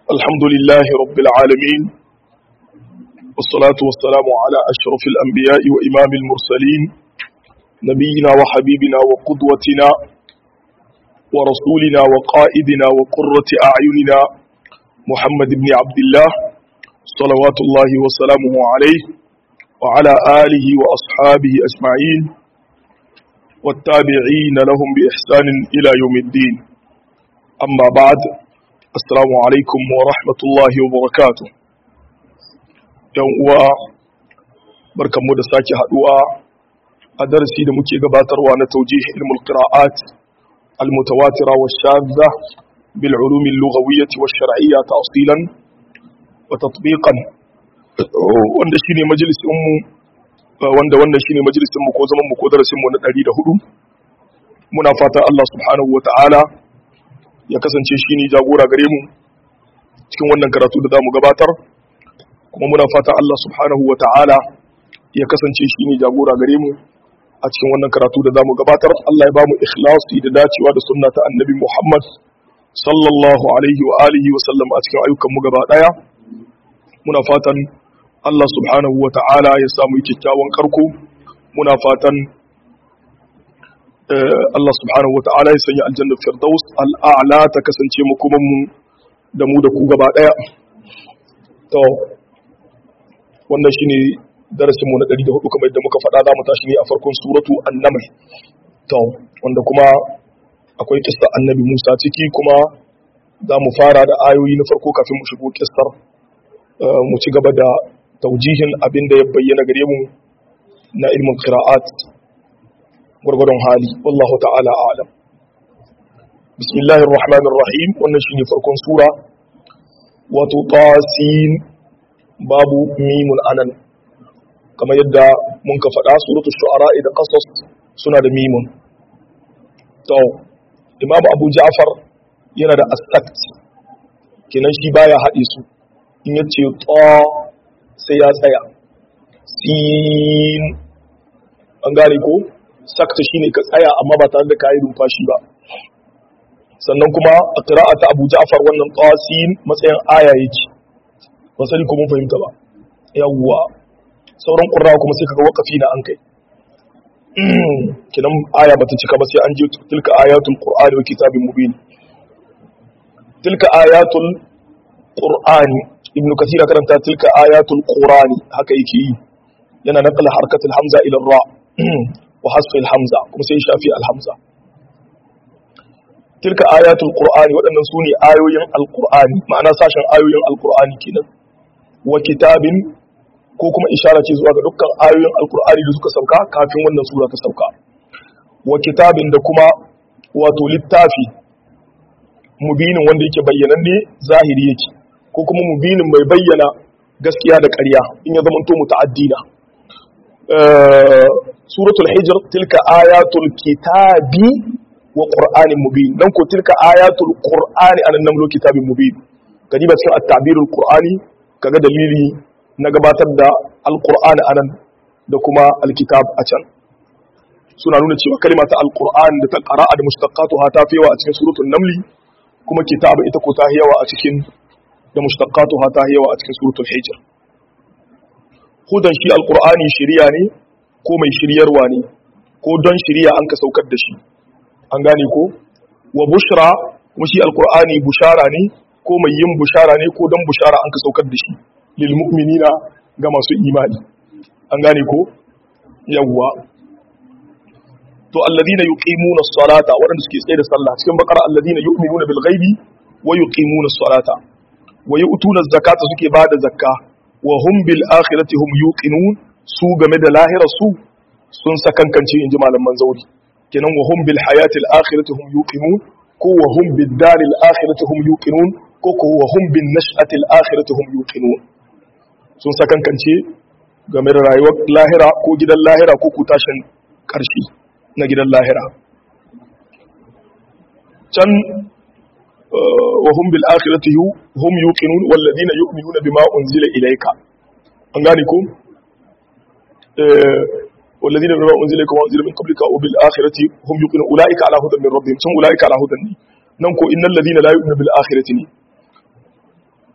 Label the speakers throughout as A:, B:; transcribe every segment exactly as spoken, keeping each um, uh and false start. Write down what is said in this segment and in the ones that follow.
A: الحمد لله رب العالمين والصلاة والسلام على أشرف الأنبياء وإمام المرسلين نبينا وحبيبنا وقدوتنا ورسولنا وقائدنا وقرة أعيننا محمد بن عبد الله صلوات الله وسلامه عليه وعلى آله وأصحابه أجمعين والتابعين لهم بإحسان إلى يوم الدين أما بعد السلام عليكم ورحمة الله وبركاته yan uwa barkanmu da sake haduwa a darasi da muke gabatarwa na tawjih ilmul qira'at al mutawatira wa shadda bil ulum al lughawiyyah wa shar'iyyah ta'silan wa tatbiqan wanda shine majalisin mu wanda wannan shine majalisin mu ko zaman mu ko darasin mu na ɗari da hudu muna fatan Allah subhanahu wa ta'ala ya kasance shine jagora gare mu cikin wannan karatu da zamu gabatar kuma muna fata Allah subhanahu wa ta'ala ya kasance shi ne jagora gare mu a cikin wannan karatu da zamu gabatar Allah ya ba mu ikhlasi da dacewa da sunna ta annabi Muhammad sallallahu alaihi wa alihi wa sallam a cikin ayyukan mu gaba daya muna fatan Allah subhanahu wa ta'ala ya samu kyakkyawan karko muna fatan Allah subhanahu wa ta'ala ya sanya aljanna firdaus al'a'la ta kasance mu kuma mu da mu da ku gaba daya to wannan shine darasin mu na ɗari da hudu kamar yadda muka faɗa za mu tashi ne a farkon suratu an-naml to wanda kuma akwai kissa annabi Musa ciki kuma za mu fara da ayoyi na farko kafin mu shigo kissar mu ci gaba da taujihin abin da ya bayyana gare mu na ilmin qira'at gurgurdon hali wallahu ta'ala a'lam bismillahir rahmanir rahim wannan shine farkon sura wato tasin babu mimun anan kamar yadda mun ka faɗa suratul shu'ara da qasas suna da mimun to imam abu ja'far yana da as-sakt kenan shi baya haɗe su in yace ta sai ya tsaya sin an gane ko sakta shine ka tsaya amma ba tare da kayi numfashi ba sannan kuma a qira'ata abu ja'far wannan tasin matsayin aya yake ba sani ko mun fahimta ba yawwa sauran qurra kuma sai kaga waqafi na an kai kidan aya bata cika ba sai an je tilka ayatul qur'ani wa kitabin mubin tilka ayatul qur'ani ibnu kathir karanta tilka ayatul qur'ani haka yake yi yana naqla harkatul hamza ila ra wa hasfi al hamza kuma sai shafi al hamza tilka ayatul qur'ani waɗannan sune ayoyin alqur'ani ma'ana sashen ayoyin alqur'ani kenan wa kitabin ko kuma ishara ce zuwa ga dukkan ayoyin alkur'ani da suka sauka kafin wannan sura ta sauka wa kitabin da kuma wato littafi mubinin wanda yake bayyananne zahiri yake ko kuma mubinin mai bayyana gaskiya da ƙarya in ya zama to muta'addina suratul hijr tilka ayatul kitabi wa qur'anin mubin dan ko tilka ayatul qur'ani anan nan lo kitabin mubin kadi ba cikin at-ta'birul qur'ani kaga dalili na gabatar da alqur'ani anan da kuma alkitab a can suna nuna cewa kalma ta alqur'an da ta qira'a da mushtaqqatuha ta fiyawa a cikin suratul naml kuma kitab ita ko ta hiyawa a cikin da mushtaqqatuha ta hiyawa a cikin suratul hijr hudan shi alqur'ani shiriya ne ko mai shiryarwa ne ko don shiriya an ka saukar da shi an gane ko wa bushra kuma shi alqur'ani bushara ne ko mai yin bushara ne ko don bushara an ka saukar da shi lil mu'minina ga masu imani an gane ko yawwa to alladhina yuqimuna as-salata wadanda suke tsaye da sallah cikin bakara alladhina yu'minuna bil ghaibi wa yuqimuna as-salata wa yu'tuna az-zakata suke bada zakka wa hum bil akhirati hum yuqinun su game da lahira su sun sakankance inji malaman zauri kenan wa hum bil hayati al-akhirati hum yuqinun ko wa hum bid dari al-akhirati hum yuqinun ko ko wa hum bin nash'ati al-akhirati hum yuqinun sun sakankance game da rayuwar lahira ko gidan lahira ko kutashin ƙarshe na gidan lahira can wa hum bil akhirati hum yuqinun wal ladina yu'minuna bima unzila ilayka an gane ko wal ladina bima unzila ilayka wa unzila min qablika wa bil akhirati hum yuqinun ulaika ala hudan min rabbihim sun ulaika ala hudan nan ko innal ladina la yu'minuna bil akhirati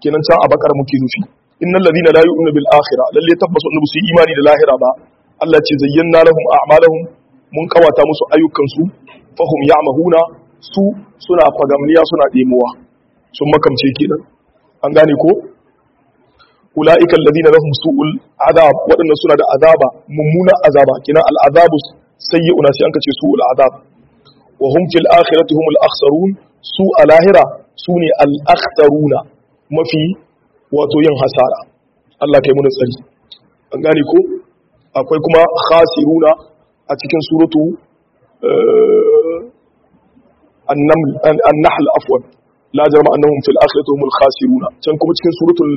A: kenan can a bakar muke nufi innal ladina la yu'minu bil akhirah lalle tabbas wanda su imani da lahira ba Allah ce zayyana lahum a'malahum mun kawata musu ayyukan su fahum ya'mahuna su suna fagamniya suna demuwa sun makamce kenan an gane ko ulaika alladhina lahum su'ul azab wadannan suna da azaba mummuna azaba kina al azabu sayyi'una sai an kace su'ul azab wa hum fil akhirati humul akhsarun su a lahira su ne al akhsaruna mafi wato yin hasara Allah kai mu da tsari an gane ko akwai kuma khasiruna a cikin suratu an-naml an-nahl afwan la jarma annahum fil akhirati humul khasiruna can kuma cikin suratul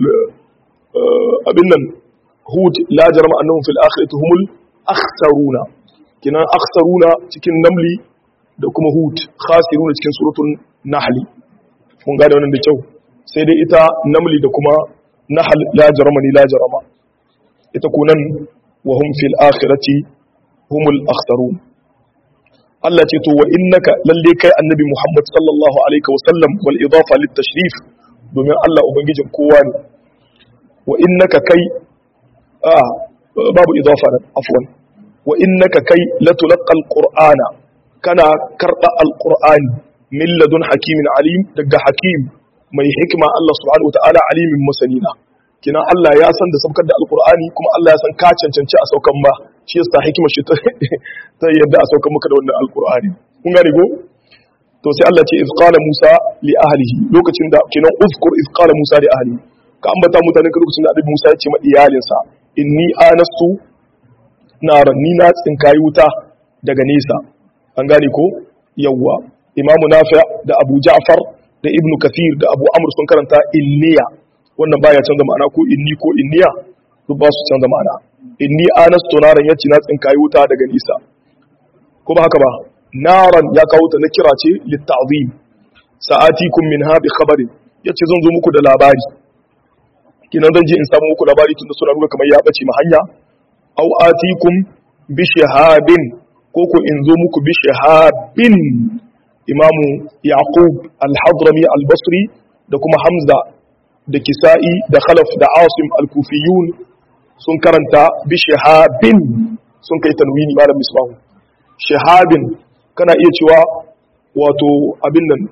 A: abin nan hud la jarma annahum fil akhirati humul akhsaruna kina akhsaruna cikin namli da kuma hud khasiruna cikin suratul nahl mun gane wannan da kyau sai dai ita namli da kuma nahl la jarma ni la jarma ita kunan wa hum fil akhirati humul akhsarun Allah ce to wa innaka lalle kai annabi Muhammad sallallahu alaihi wa sallam wal idafa lit tashrif domin Allah ubangijin kowa ne wa innaka kai a babu idafa nan afwan wa innaka kai latulqal qur'ana kana karba alqur'ani min ladun hakimin alim daga hakim mai hikima Allah subhanahu wataala alimin masanina kina Allah ya san da saukar da alqur'ani kuma Allah ya san ka cancanci a saukan ma shi yasa hikimar shi ta yadda a saukan maka da wannan alqur'ani kun gane go to sai Allah ce iz qala Musa li ahlihi lokacin da kinan uzkur iz qala Musa li ahlihi ka ambata mutanen ka lokacin da Annabi Musa ya ce ma iyalinsa inni anastu naran ni na tsinkayi wuta daga nesa an gane ko yawwa Imamu Nafi da Abu Ja'far da Ibn Kathir da Abu Amr sun karanta illiya wannan baya canza ma'ana ko inni ko inniya duk ba su canza ma'ana inni anastu naran yace na tsinkayi wuta daga nesa ko ba haka ba naran ya kawo ta na kira ce litta'zim sa'atikum minha bi khabarin yace zan zo muku da labari kinan zan je in samu muku labari tunda suna nuna kamar ya bace ma hanya aw atikum bi shahabin ko ko in zo muku bi shahabin imamu yaqub al-hadrami al-basri da kuma hamza da kisa'i da khalaf da asim al-kufiyun sun karanta bi shahabin sun kai tanwini malam misbahu shahabin kana iya cewa wato abin nan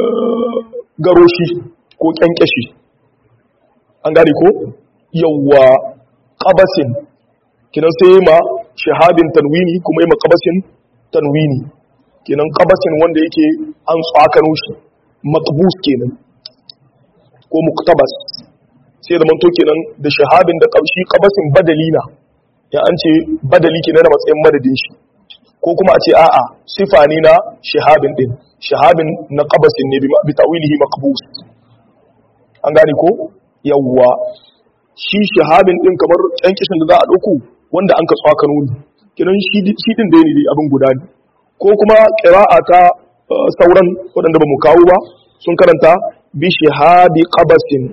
A: garoshi ko kyankyashi an gane ko yawwa qabasin kinan sai ma shahabin tanwini kuma yi ma qabasin tanwini kinan qabasin wanda yake an tsakano shi matbus kenan ko muktabas sai da manto kenan da shahabin da kamshi qabasin badalina ya an ce badali kenan na matsayin madadin shi ko kuma a ce a'a sifa ne na shahabin din shahabin na qabasin ne bi ta'wilihi maqbus an gane ko yawwa shi shahabin din kamar kyankishin da za a dauko wanda an ka tsakano ne kinan shi shi din da ne abin guda ne ko kuma qira'a ta sauran wadanda ba mu kawo ba sun karanta bi shahabi qabasin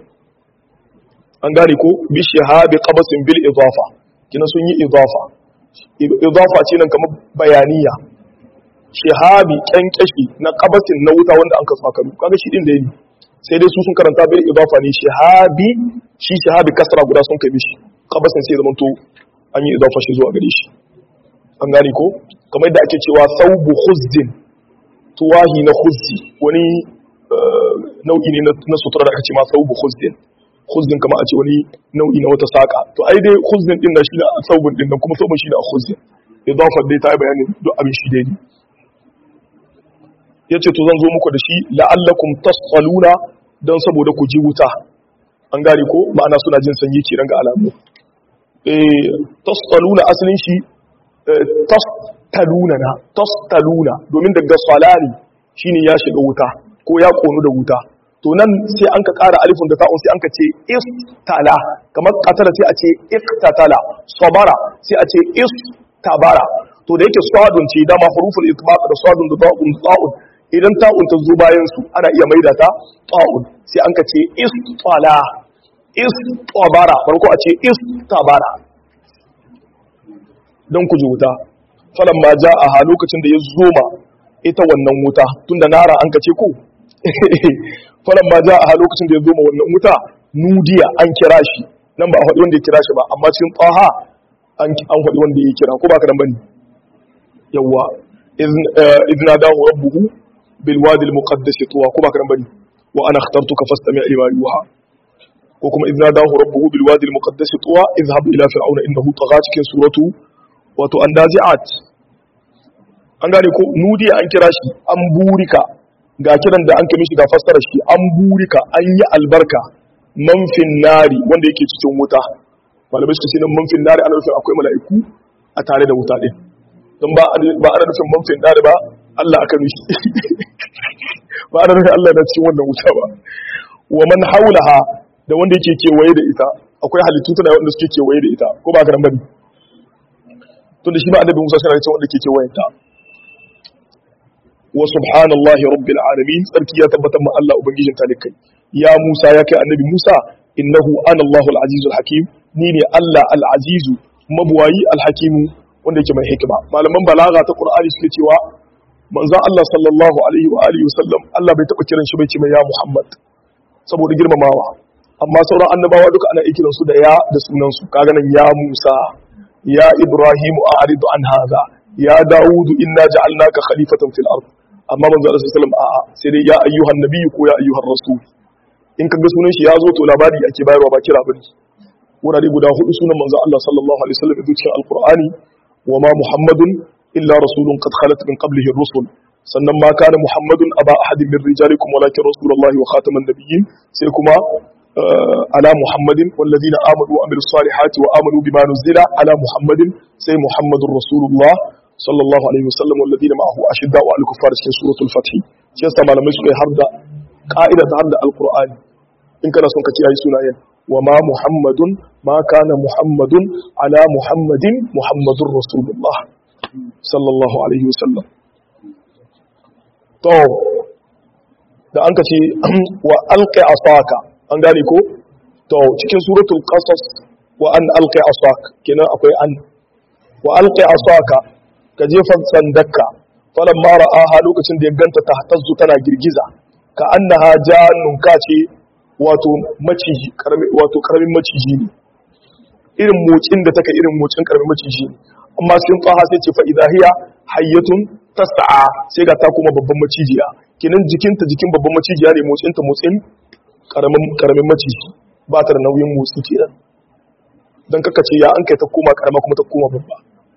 A: an gane ko bi shahabi qabasin bil idafa kina sun yi idafa idafa ce nan kamar bayaniya shahabi kyankyashi na qabasin na wuta wanda an ka tsakano kaga shi din da yake sai dai su sun karanta bil idafa ne shahabi shi shahabi kasra guda sun kai mishi qabasin sai zaman to an yi idafa shi zuwa gare shi an gane ko kamar yadda ake cewa thawbu khuzdin tuwahi na khuzzi wani nau'i ne na sutura da aka ce ma thawbu khuzdin khuzdin kamar a ce wani nau'i na wata saka to ai dai khuzdin din da shi da thawbun din kuma thawbun shi da khuzdin idafa dai ta yi bayanin duk abin shi dai ne yace to zan zo muku da shi la'allakum tasqaluna dan saboda ku ji wuta an gane ko ma'ana suna jin sanyi kenan ga alamu eh tasqaluna asalin shi tastaluna na tastaluna domin daga salani shine ya shiga wuta ko ya konu da wuta to nan sai an ka ƙara alifun da ta'un sai an ka ce istala kamar qatala sai a ce iqtatala sabara sai a ce istabara to da yake sadun ce dama huruful itbaq da sadun da ta'un ta'un idan ta'un ta zo bayan su ana iya maida ta ta'un sai an ka ce istala istabara farko a ce istabara don ku ji wuta falan ma ja a lokacin da ya zoma ita wannan wuta tunda nara an ka ce ko falan ma ja a lokacin da ya zoma wannan wuta nudiya an kira shi nan ba a faɗi wanda ya kira shi ba amma cikin taha an an faɗi wanda ya kira ko ba ka dan bane yawa idna dahu rabbuhu bil wadi al muqaddas tuwa ko ba ka dan bane wa ana ikhtartuka fastami' lima yuha ko kuma idna dahu rabbuhu bil wadi al muqaddas tuwa idhhab ila fir'auna innahu tagha cikin suratu wato andazi'at an gane ko nudiya an kira shi an burika ga kiran da an kai mishi ga fassara shi an burika an yi albarka manfin nari wanda yake cikin wuta malamai suka ce nan manfin nari ana nufin akwai mala'iku a tare da wuta din don ba ba ana nufin manfin nari ba Allah aka mishi ba ana nufin Allah na cikin wannan wuta ba wa man haulaha da wanda yake kewaye da ita akwai halittu tana wanda suke kewaye da ita ko ba ka nan bane tunda shi ba annabi Musa sai ya ce wanda ke kewaye ta wa subhanallahi rabbil alamin sarki ya tabbatar ma Allah ubangijin talikai ya Musa ya kai annabi Musa innahu ana Allahul azizul hakim ni ne Allah al azizu mabuwayi al hakim wanda yake mai hikima malaman balaga ta Qur'ani suke cewa manzon Allah sallallahu alaihi wa alihi wasallam Allah bai taba kiran shi bai ce mai ya Muhammad saboda girmamawa amma sauran annabawa duka ana kiran su da ya da sunan su kaga nan ya Musa ya Ibrahim a'rid an hadha ya Dawud inna ja'alnaka khalifatan fil ard amma manzo Allah sallallahu alaihi wasallam a'a sai dai ya ayyuhan nabiyyu ko ya ayyuhar rasul in kaga sunan shi ya zo to labari ake bayarwa ba kira bane wurare guda hudu sunan manzo Allah sallallahu alaihi wasallam da cikin alqur'ani wa ma muhammadun illa rasulun qad khalat min qablihi ar-rusul sannan ma kana muhammadun aba ahadin min rijalikum walakin rasulullahi wa khataman nabiyyin sai kuma ala muhammadin walladhina amanu wa amilus salihati wa amanu bima nuzila ala muhammadin sai muhammadur rasulullah sallallahu alaihi wasallam walladina ma'ahu ashidda wa al-kuffar cikin suratul fath shi yasa malamai suka yi har da ka'ida ta har da alqur'ani in kana son ka ci ayi sunayen wa ma muhammadun ma kana muhammadun ala muhammadin muhammadur rasulullah sallallahu alaihi wasallam to da an ka ce wa alqi asaka an gane ko to cikin suratul qasas wa an alqi asaka kenan akwai an wa alqi asaka ka jefa sandakka falan mara aha lokacin da ya ganta ta hatazzu tana girgiza ka annaha jannun ka ce wato maciji wato karamin maciji ne irin motsin da take irin motsin karamin maciji ne amma sun faha sai ce fa idahiya hayyatun tas'a sai ga ta kuma babban macijiya kinan jikinta jikin babban macijiya ne motsin ta motsin karamin karamin maciji ba ta da nauyin motsi kenan dan kaka ce ya an kai ta koma karama kuma ta koma babba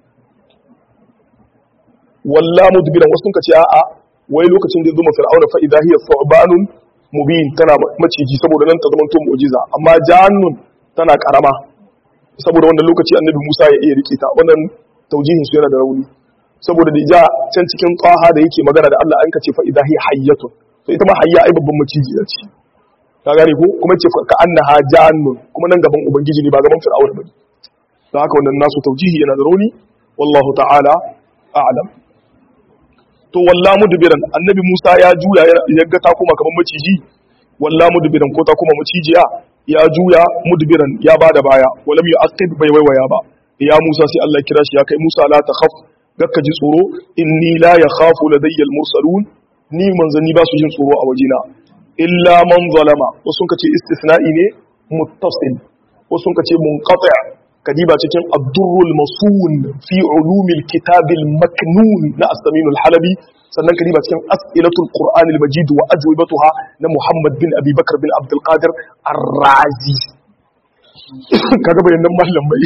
A: walla mudbiran wasu sun ce a'a wai lokacin da ya zo ma fir'auna fa idha hiya thubanun mubin tana maciji saboda nan ta zama to mu'jiza amma jannun tana karama saboda wannan lokaci annabi Musa ya iya rike ta wannan taujihin su yana da rauni saboda da ja can cikin qaha da yake magana da Allah an kace fa idha hiya hayyatun to ita ma hayya ai babban maciji ce ka gane ko kuma ce ka annaha jannun kuma nan gaban ubangiji ne ba gaban fir'auna ba don haka wannan nasu taujihi yana da rauni wallahu ta'ala a'lam to walla mudbiran annabi Musa ya juya ya ga ta kuma kaman maciji walla mudbiran ko ta kuma macijiya ya juya mudbiran ya bada baya walam yu'aqib bai waiwaya ba ya Musa sai Allah kira shi ya kai Musa la takhaf gakka ji tsoro inni la yakhafu ladayya al-mursalun ni manzanni ba su jin tsoro a wajina illa man zalama wasu kace istisna'i ne muttasil wasu kace munqati' kadiba cikin abdurrul masun fi ulumil kitabil maknun na as-samin al-halabi sannan kadiba cikin as'ilatul qur'an al-majid wa ajwibatuha na muhammad bin abi bakr bin abdul qadir ar-razi kaga bayanan mallam bai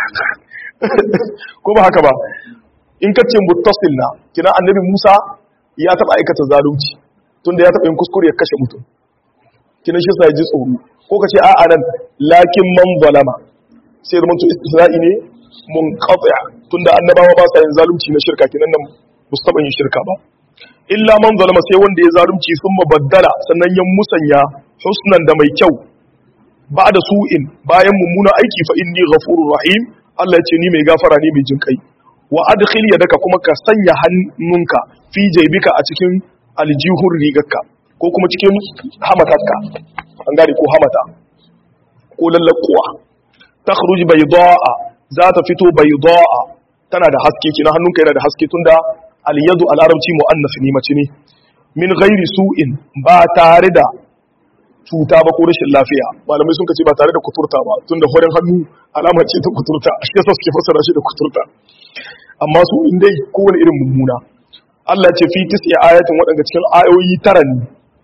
A: ko ba haka ba in kace muttasil na kina annabi Musa ya taba aikata zalunci tunda ya taba yin kuskure ya kashe mutum kina shi sai ji tsoro ko kace a'a nan lakin man zalama sai zama to isra'i ne mun qati' tunda annabawa ba sa yin zalunci na shirka kinan nan mustaban yin shirka ba illa man zalama sai wanda ya zalunci sun mabaddala sannan ya musanya husnan da mai kyau ba da su'in bayan mummuna aiki fa inni ghafurur rahim Allah ya ce ni mai gafara ne mai jinkai wa adkhil yadaka kuma ka sanya hannunka fi jaybika a cikin aljihur rigarka ko kuma cikin hamatarka an gane ko hamata ko lallakuwa takhruj bayda'a za ta fito bayda'a tana da haske kina hannunka yana da haske tunda al-yadu al-arabci muannas ne mace ne min ghairi su'in ba tare da cuta ba ko rashin lafiya malamai sun kace ba tare da kuturta ba tunda horin hannu alama ce ta kuturta shi yasa suke fassara shi da kuturta amma su indai kowane irin mummuna Allah ce fi tis'i ayatin wadanga cikin ayoyi tara ne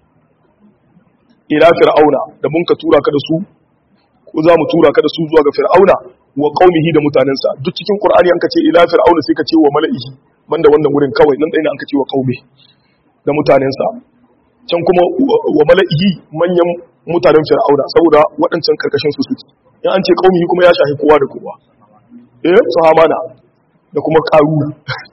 A: ila fir'auna da mun ka tura ka da su ko za mu tura ka da su zuwa ga fir'auna wa qaumihi da mutanensa duk cikin qur'ani an ka ce ila fir'auna sai ka ce wa mala'ihi banda wannan wurin kawai nan dai ne an ka ce wa qaumi da mutanensa can kuma wa mala'ihi manyan mutanen fir'auna saboda waɗancan karkashin su suke in an ce qaumihi kuma ya shahi kowa da kowa eh sahabana da kuma qaruna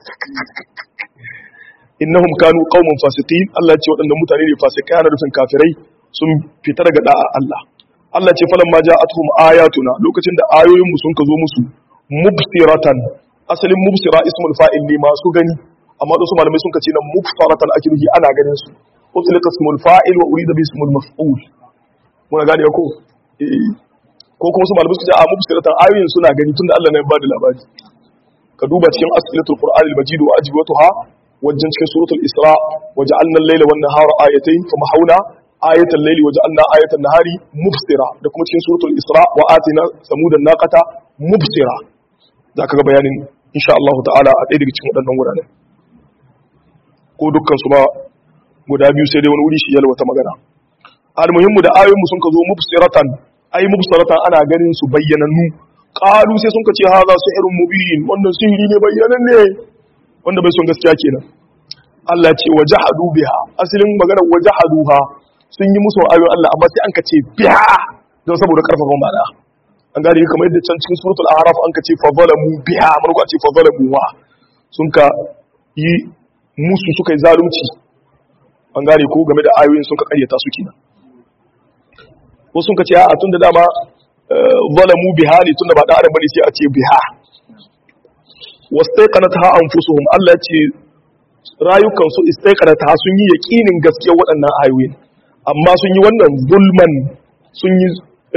A: innahum kanu qauman fasiqin Allah ce waɗannan mutane ne fasikai ana rufin kafirai sun fita daga da'a Allah Allah ce falan ma ja'atuhum ayatuna lokacin da ayoyin mu sun ka zo musu mubsiratan asalin mubsira ismul fa'il ne masu gani amma wasu malamai sun ka ce nan mubsiratan akirihi ana ganin su utlika ismul fa'il wa urida bi ismul maf'ul muna gane ko eh ko kuma su malamai su ce a mubsiratan ayoyin suna gani tunda Allah ne ya bada labari ka duba cikin as'ilatul qur'an al-majid wa ajwatuha wajen cikin suratul isra waja'alna al-layla wan nahara ayatayn famahawna ayatal layli waja'alna ayatan nahari mubsira da kuma cikin suratul isra wa atina samudan naqata mubsira zaka ga bayanin insha Allah ta'ala a ɗaya daga cikin waɗannan wuraren ko dukkan su ba guda biyu sai dai wani wuri shi yalwa ta magana al-muhimmu da ayoyin mu sun ka zo mubsiratan ay mubsiratan ana ganin su bayyanannu qalu sai sun ka ce haza sihrun mubin wannan sihiri ne bayyananne wanda bai son gaskiya kenan Allah ce wajahadu biha asalin magana wajahaduha sun yi musu ayoyin Allah amma sai an ka ce biha don saboda karfafa ma'ana an gane kamar yadda can cikin suratul a'raf an ka ce fa zalamu biha marko a ce fa zalamu wa sun ka yi musu suka yi zalunci an gane ko game da ayoyin sun ka karyata su kenan wasu sun ka ce a tunda dama zalamu biha ne tunda ba da adam bane sai a ce biha wastaiqanatha anfusuhum Allah ce rayukan su istaiqanatha sun yi yaqinin gaskiyar waɗannan ayoyin amma sun yi wannan zulman sun yi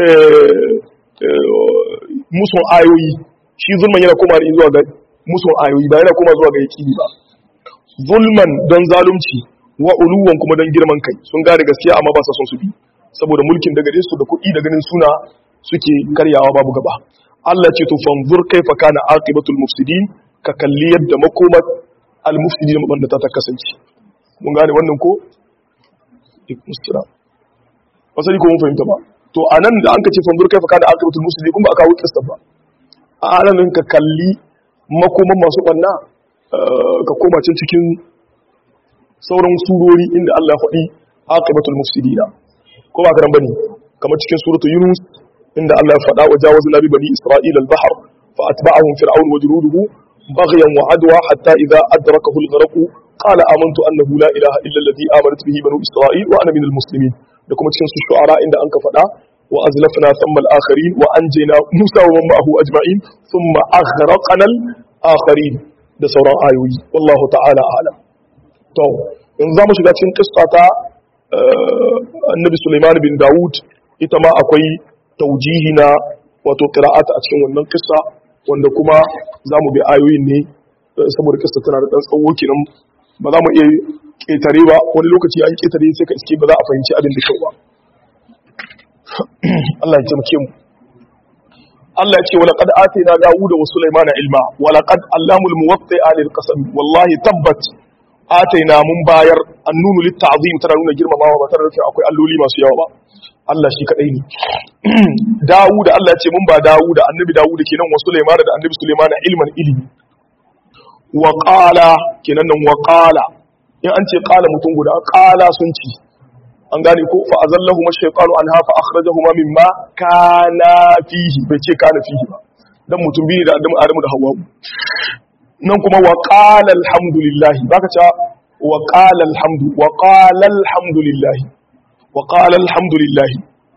A: musun ayoyi shi zulman yana koma zuwa ga musun ayoyi ba yana koma zuwa ga yaqini ba zulman don zalunci wa uluwan kuma don girman kai sun gane gaskiya amma ba sa son su bi saboda mulkin da gare su da kuɗi da ganin suna suke karyawa babu gaba Allah ce to fanzur kaifa kana aqibatul mufsidin ka kalli yadda makomar al-mufsidin mabanda ta kasance mun gane wannan ko ikustira wasali ko mun fahimta ba to anan da an ka ce fanzur kaifa kana aqibatul mufsidin kun ba aka wuce kissa ba a anan ka kalli makomar masu banna ka koma can cikin sauran surori inda Allah ya faɗi aqibatul mufsidina ko ba karan bane kamar cikin suratul yunus inda Allah ya faɗa wa jawazna bi bani isra'ila al-bahr fa atba'ahum fir'aun wa junuduhu baghyan wa adwa hatta idha adrakahu al-gharq qala amantu annahu la ilaha illa alladhi amanat bihi banu isra'il wa ana minal muslimin da kuma cikin su shu'ara inda anka faɗa wa azlafna thumma al-akharin wa anjayna musa wa man ma'ahu ajma'in thumma aghraqna al-akharin da sauran ayoyi wallahu ta'ala a'lam to yanzu zamu shiga cikin kissa ta annabi Sulaiman bin Dawud ita ma akwai taujihi na wato qira'ata a cikin wannan kissa wanda kuma zamu bi ayoyin ne saboda kissa tana da dan tsawo kenan ba za mu iya ketare ba wani lokaci an ketare sai ka iske ba za a fahimci abin da kyau ba Allah ya taimake mu Allah ya ce wala qad atina Dawuda wa Sulaimana ilma wala qad allamul muwatti'a lil qasam wallahi tabbat ataina mun bayar annunu lit ta'zim tana nuna girmamawa ba tare da akwai alloli masu yawa ba Allah shi kadai ne Dawuda Allah ya ce mun ba Dawuda annabi Dawuda kenan wa Sulaiman da annabi Sulaiman ilman ilimi wa qala kenan nan wa qala in an ce qala mutum guda qala sun ci an gane ko fa azallahuma shaytanu anha fa akhrajahuma mimma kana fihi bai ce kana fihi ba dan mutum biyu da Adamu Adamu da Hawwa nan kuma wa qala alhamdulillah baka ce wa qala alhamdu wa qala alhamdulillah وقال الحمد لله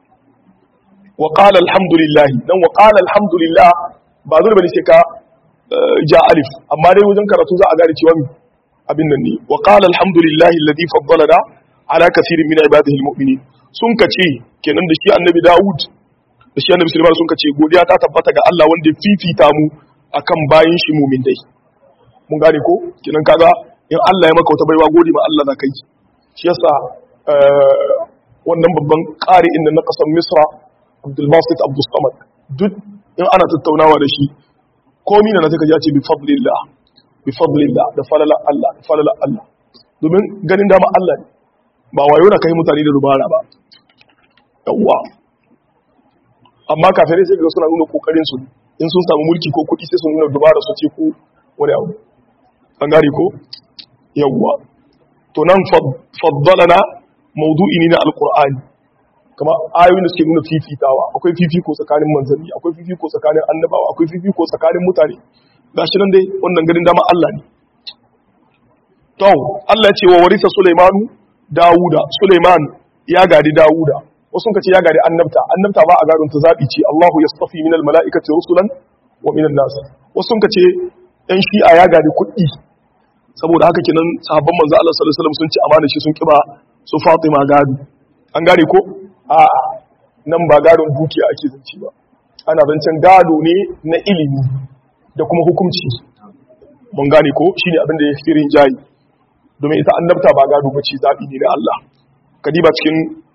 A: وقال الحمد لله dan وقال الحمد لله ba zai bane sai ka ja alif amma dai wajen karatu za a gane cewa abin nan ne وقال الحمد لله الذي فضلنا على كثير من عباده المؤمنين sun kace kenan da shi annabi Dawud da shi annabi Sulaiman sun kace godiya ta tabbata ga Allah wanda fifita mu akan bayin shi mu'min dai mun gane ko kenan kaga in Allah ya maka wata baiwa gode ma Allah za kai shi yasa wannan babban ƙari inda na ƙasar misra abdul basit abdul samad duk in ana tattaunawa da shi komi na suka ce bi fadlillah bi fadlillah da falala Allah da falala Allah domin ganin dama Allah ne ba wayo na kai mutane da dubara ba yawwa amma kafirai sai ga suna nuna kokarin su in sun samu mulki ko kuɗi sai sun nuna dubara su ce ko wani abu an gari ko yawwa to nan faddalana mawdu'i ne na alqur'ani kama ayoyin da suke nuna fifitawa akwai fifiko tsakanin manzanni akwai fifiko tsakanin annabawa akwai fifiko tsakanin mutane gashi nan dai wannan garin dama Allah ne to Allah ya ce wa warisa Sulaimanu Dawuda Sulaiman ya gadi Dawuda wasu sun kace ya gadi annabta annabta ba a gadon ta zabi ce Allahu yastafi minal mala'ikati rusulan wa minan nas wasu sun kace dan shi'a ya gadi kuɗi saboda haka kenan sahabban manzo Allah sallallahu alaihi wasallam sun ci amana shi sun kiba su Fatima gado an gane ko a nan ba gadon dukiya ake zance ba ana zancen gado ne na ilimi da kuma hukunci mun gane ko shine abin da ya fi rinjayi domin ita annabta ba gado bace zabi ne na Allah kadiba cikin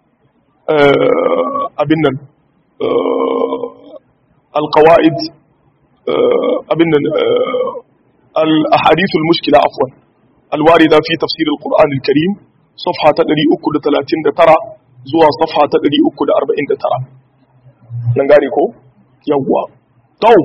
A: abin nan alqawaid abin nan al-ahadith al-mushkila afwan al-warida fi tafsir al-Qur'an al-Karim صفحة تدري أكد ثلاثين ترى زوا صفحة تدري أكد أربعين ترى نعاري كو يوا تو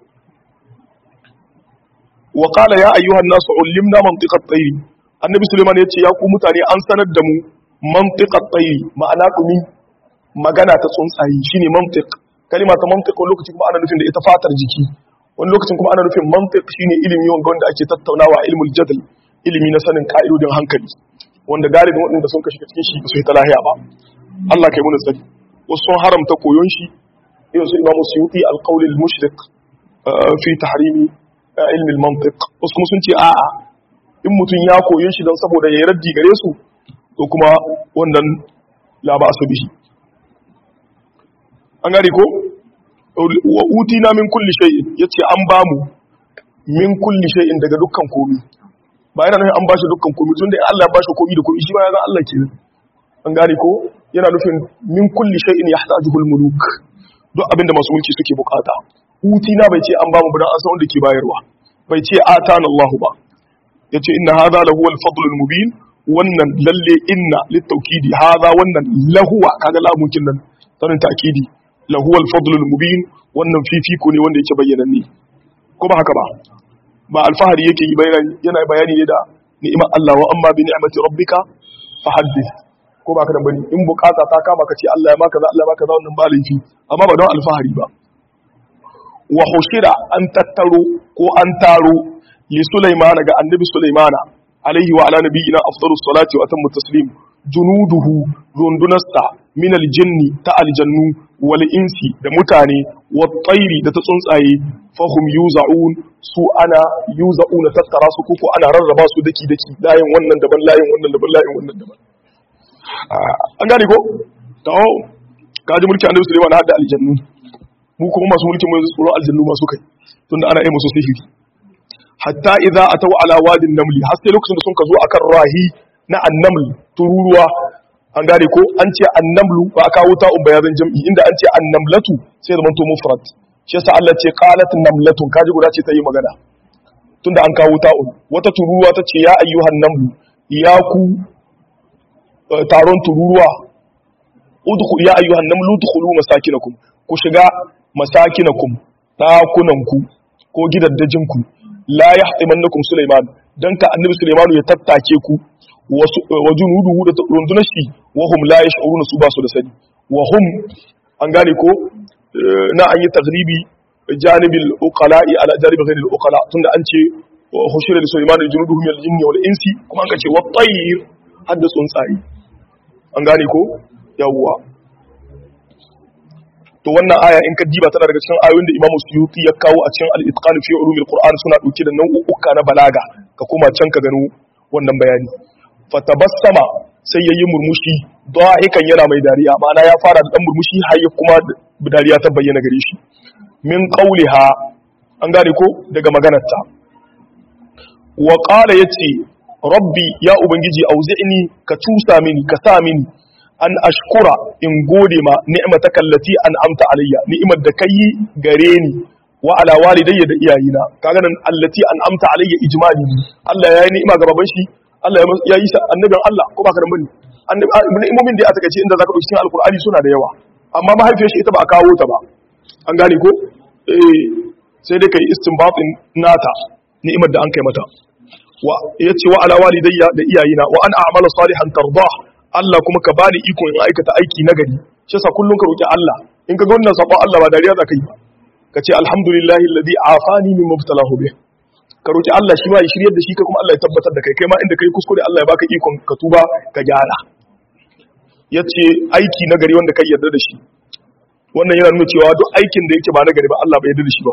A: وقال يا أيها الناس علمنا منطق الطير النبي سليمان يتي يا قوم تاني أنسان الدم منطق الطير معناه مين magana ta tsuntsaye shine mantiq kalima ta mantiq wani lokacin kuma ana nufin da ita fatar jiki wani lokacin kuma ana nufin mantiq shine ilimi wanda ake tattaunawa ilmul jadal ilimi na sanin ka'idodin hankali wanda galibin waɗanda sun kashi cikin shi su yi ta lahiya ba Allah kai muna tsari wasu sun haramta koyon shi irin su imamu suyuti alqaulil mushrik fi tahrimi ilmi al-mantiq wasu kuma sun ce a'a in mutum ya koyon shi don saboda ya raddi gare su to kuma wannan la ba su bihi an gari ko wa utina min kulli shay'in yace an bamu min kulli shay'in daga dukkan komai ba yana nufin an bashi dukkan komai tun da Allah ya bashi komai da komai shi ba ya ga Allah ke an gane ko yana nufin min kulli shay'in yahtajuhu al-muluk duk abinda masu mulki suke bukata utina bai ce an bamu ba dan an san wanda ke bayarwa bai ce atana Allah ba yace inna hadha lahu al-fadl al-mubin wannan lalle inna litawkidi hadha wannan lahuwa kaga lamukin nan sanin ta'kidi lahu al-fadl al-mubin wannan fifiko ne wanda yake bayyana ne ko ba haka ba ba alfahari yake yi bayani yana bayani ne da ni'imar Allah wa amma bi ni'mati rabbika fa haddith ko ba ka da bane in bukata ta kama ka ce Allah ya maka za Allah ya maka za wannan ba laifi amma ba don alfahari ba wa hushira an tattaro ko an taro li Sulaiman ga annabi Sulaimana alaihi wa ala nabiyina afdalus salati wa atammu taslim junuduhu rundunasta min aljinni ta aljannu wal insi da mutane wa tsairi da ta tsuntsaye fahum yuza'un su ana yuza'una tattara su kuku ana rarraba su daki daki layin wannan daban layin wannan daban layin wannan daban an gane ko to kaji mulki annabi Sulaiman hada aljannu mu kuma masu mulki mu tsoro aljannu masu kai tunda ana yi musu sihiri hatta idza ataw ala wadin namli har sai lokacin da sun ka zo akan rahi na annaml tururuwa an gane ko an ce annamlu ba aka wuta um bayazan jam'i inda an ce annamlatu sai zaman to mufrad shi yasa Allah ce qalat namlatun kaji guda ce ta yi magana tunda an kawo ta'un wata tururuwa ta ce ya ayyuhan namlu ya ku taron tururuwa udkhul ya ayyuhan namlu udkhulu masakinakum ku shiga masakinakum dakunanku ko gidaddajinku la yahtimannakum Sulaiman dan ka annabi Sulaiman ya tattake ku wa junuduhu da rundunar shi wa hum la yash'uruna su ba su da sani wa hum an gane ko na an yi taghribi janibil uqala'i ala janib ghayr al uqala tunda an ce hushira li Sulaiman junuduhu min al jinni wal insi kuma an ce wa tayr hadda tsuntsaye an gane ko yawwa to wannan aya in ka diba tana daga cikin ayoyin da Imam Suyuti ya kawo a cikin al-itqan fi ulumil Qur'an suna dauke da nau'uka na balaga ka koma can ka gano wannan bayani fatabassama sai yayi murmushi da'ikan yana mai dariya ma'ana ya fara da dan murmushi har ya kuma dariya ta bayyana gare shi min qawliha an gane ko daga maganarta wa qala yace rabbi ya ubangiji auzi'ni ka tusa mini ka sa mini an ashkura in gode ma ni'mataka allati an'amta alayya ni'imar da kai gare ni wa ala walidayya da iyayina kaga nan allati an'amta alayya ijmali Allah ya yi ni'ima ga baban shi Allah ya yi annabin Allah ko ba ka da bane ni'imomin da ya taka ce inda zaka dauki cikin alqur'ani suna da yawa amma mahaifiyar shi ita ba a kawo ta ba an gane ko eh sai dai kai istinbatin nata ni'imar da an kai mata wa yace wa ala walidayya da iyayina wa an a'mala salihan tardah Allah kuma ka bani iko in aikata aiki nagari shi yasa kullun ka roki Allah in ka ga wannan sabon Allah ba dariya za ka yi ba ka ce alhamdulillahi alladhi afani min mubtalahu bih ka roki Allah shi ma ya shiryar da shi kai kuma Allah ya tabbatar da kai kai ma inda kai kuskure Allah ya baka ikon ka tuba ka gyara yace aiki nagari wanda kai yarda da shi wannan yana nuna cewa duk aikin da yake ba nagari ba Allah bai yarda da shi ba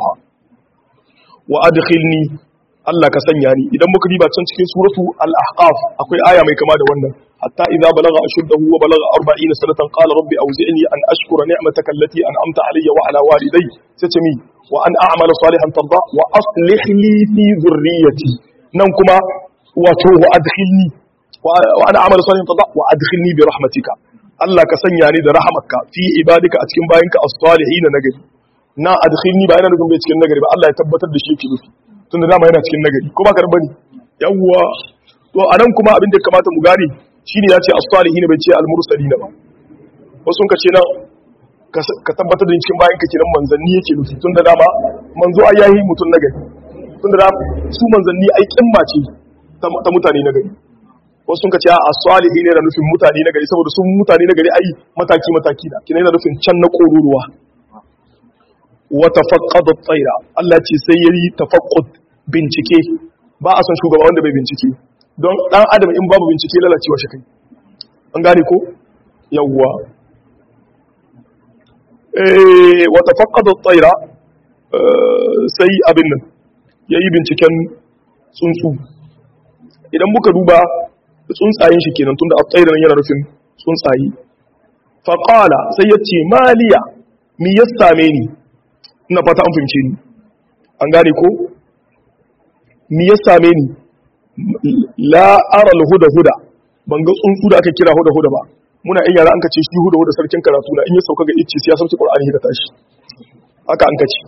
A: wa adkhilni Allah ka sanya ni idan muka diba can cikin suratu al-ahqaf akwai aya mai kama da wannan hatta idza balagha ashuddahu wa balagha arba'ina sanatan qala rabbi awzi'ni an ashkura ni'mataka allati an'amta alayya wa ala walidayya sace mi wa an a'mala salihan tarda wa aslih li fi dhurriyyati nan kuma wato wa adkhilni wa ana a'malu salihan tarda wa adkhilni bi rahmatika Allah ka sanya ni da rahmatka fi ibadika a cikin bayinka as-salihin nagari na adkhilni ba yana nufin bai cikin nagari ba Allah ya tabbatar da shi yake nufi tunda dama yana cikin nagari ko ba ka bane yawwa to anan kuma abin da ya kamata mu gane shine ya ce as-salihin bai ce al-mursalin ba wasu ka ce nan ka tabbatar da cikin bayan ka kenan manzanni yake nufi tunda dama manzo ai yayi mutun nagari tunda da su manzanni ai kimma ce ta mutane nagari wasu ka ce as-salihin yana nufin mutane nagari saboda sun mutane nagari ai mataki mataki da kina yana nufin can na koruruwa wa tafaqqada at-tayra Allah ce sai yayi tafaqqud bincike ba a son shugaba wanda bai bincike don dan adam in babu bincike lalacewa shi kai an gane ko yawwa eh wa tafaqqada at-tayra sai abin nan yayi binciken tsuntsu idan muka duba tsuntsayen shi kenan tunda at-tayra yana rufin tsuntsaye fa qala sai yace maliya mi ya same ni ina fata an fahimce ni an gane ko mi ya same ni la ara al-huda huda ban ga tsuntsu da aka kira huda huda ba muna in yara an kace shi huda huda sarkin karatu na in ya sauka ga icce sai ya sauke Qur'ani ya tashi haka an kace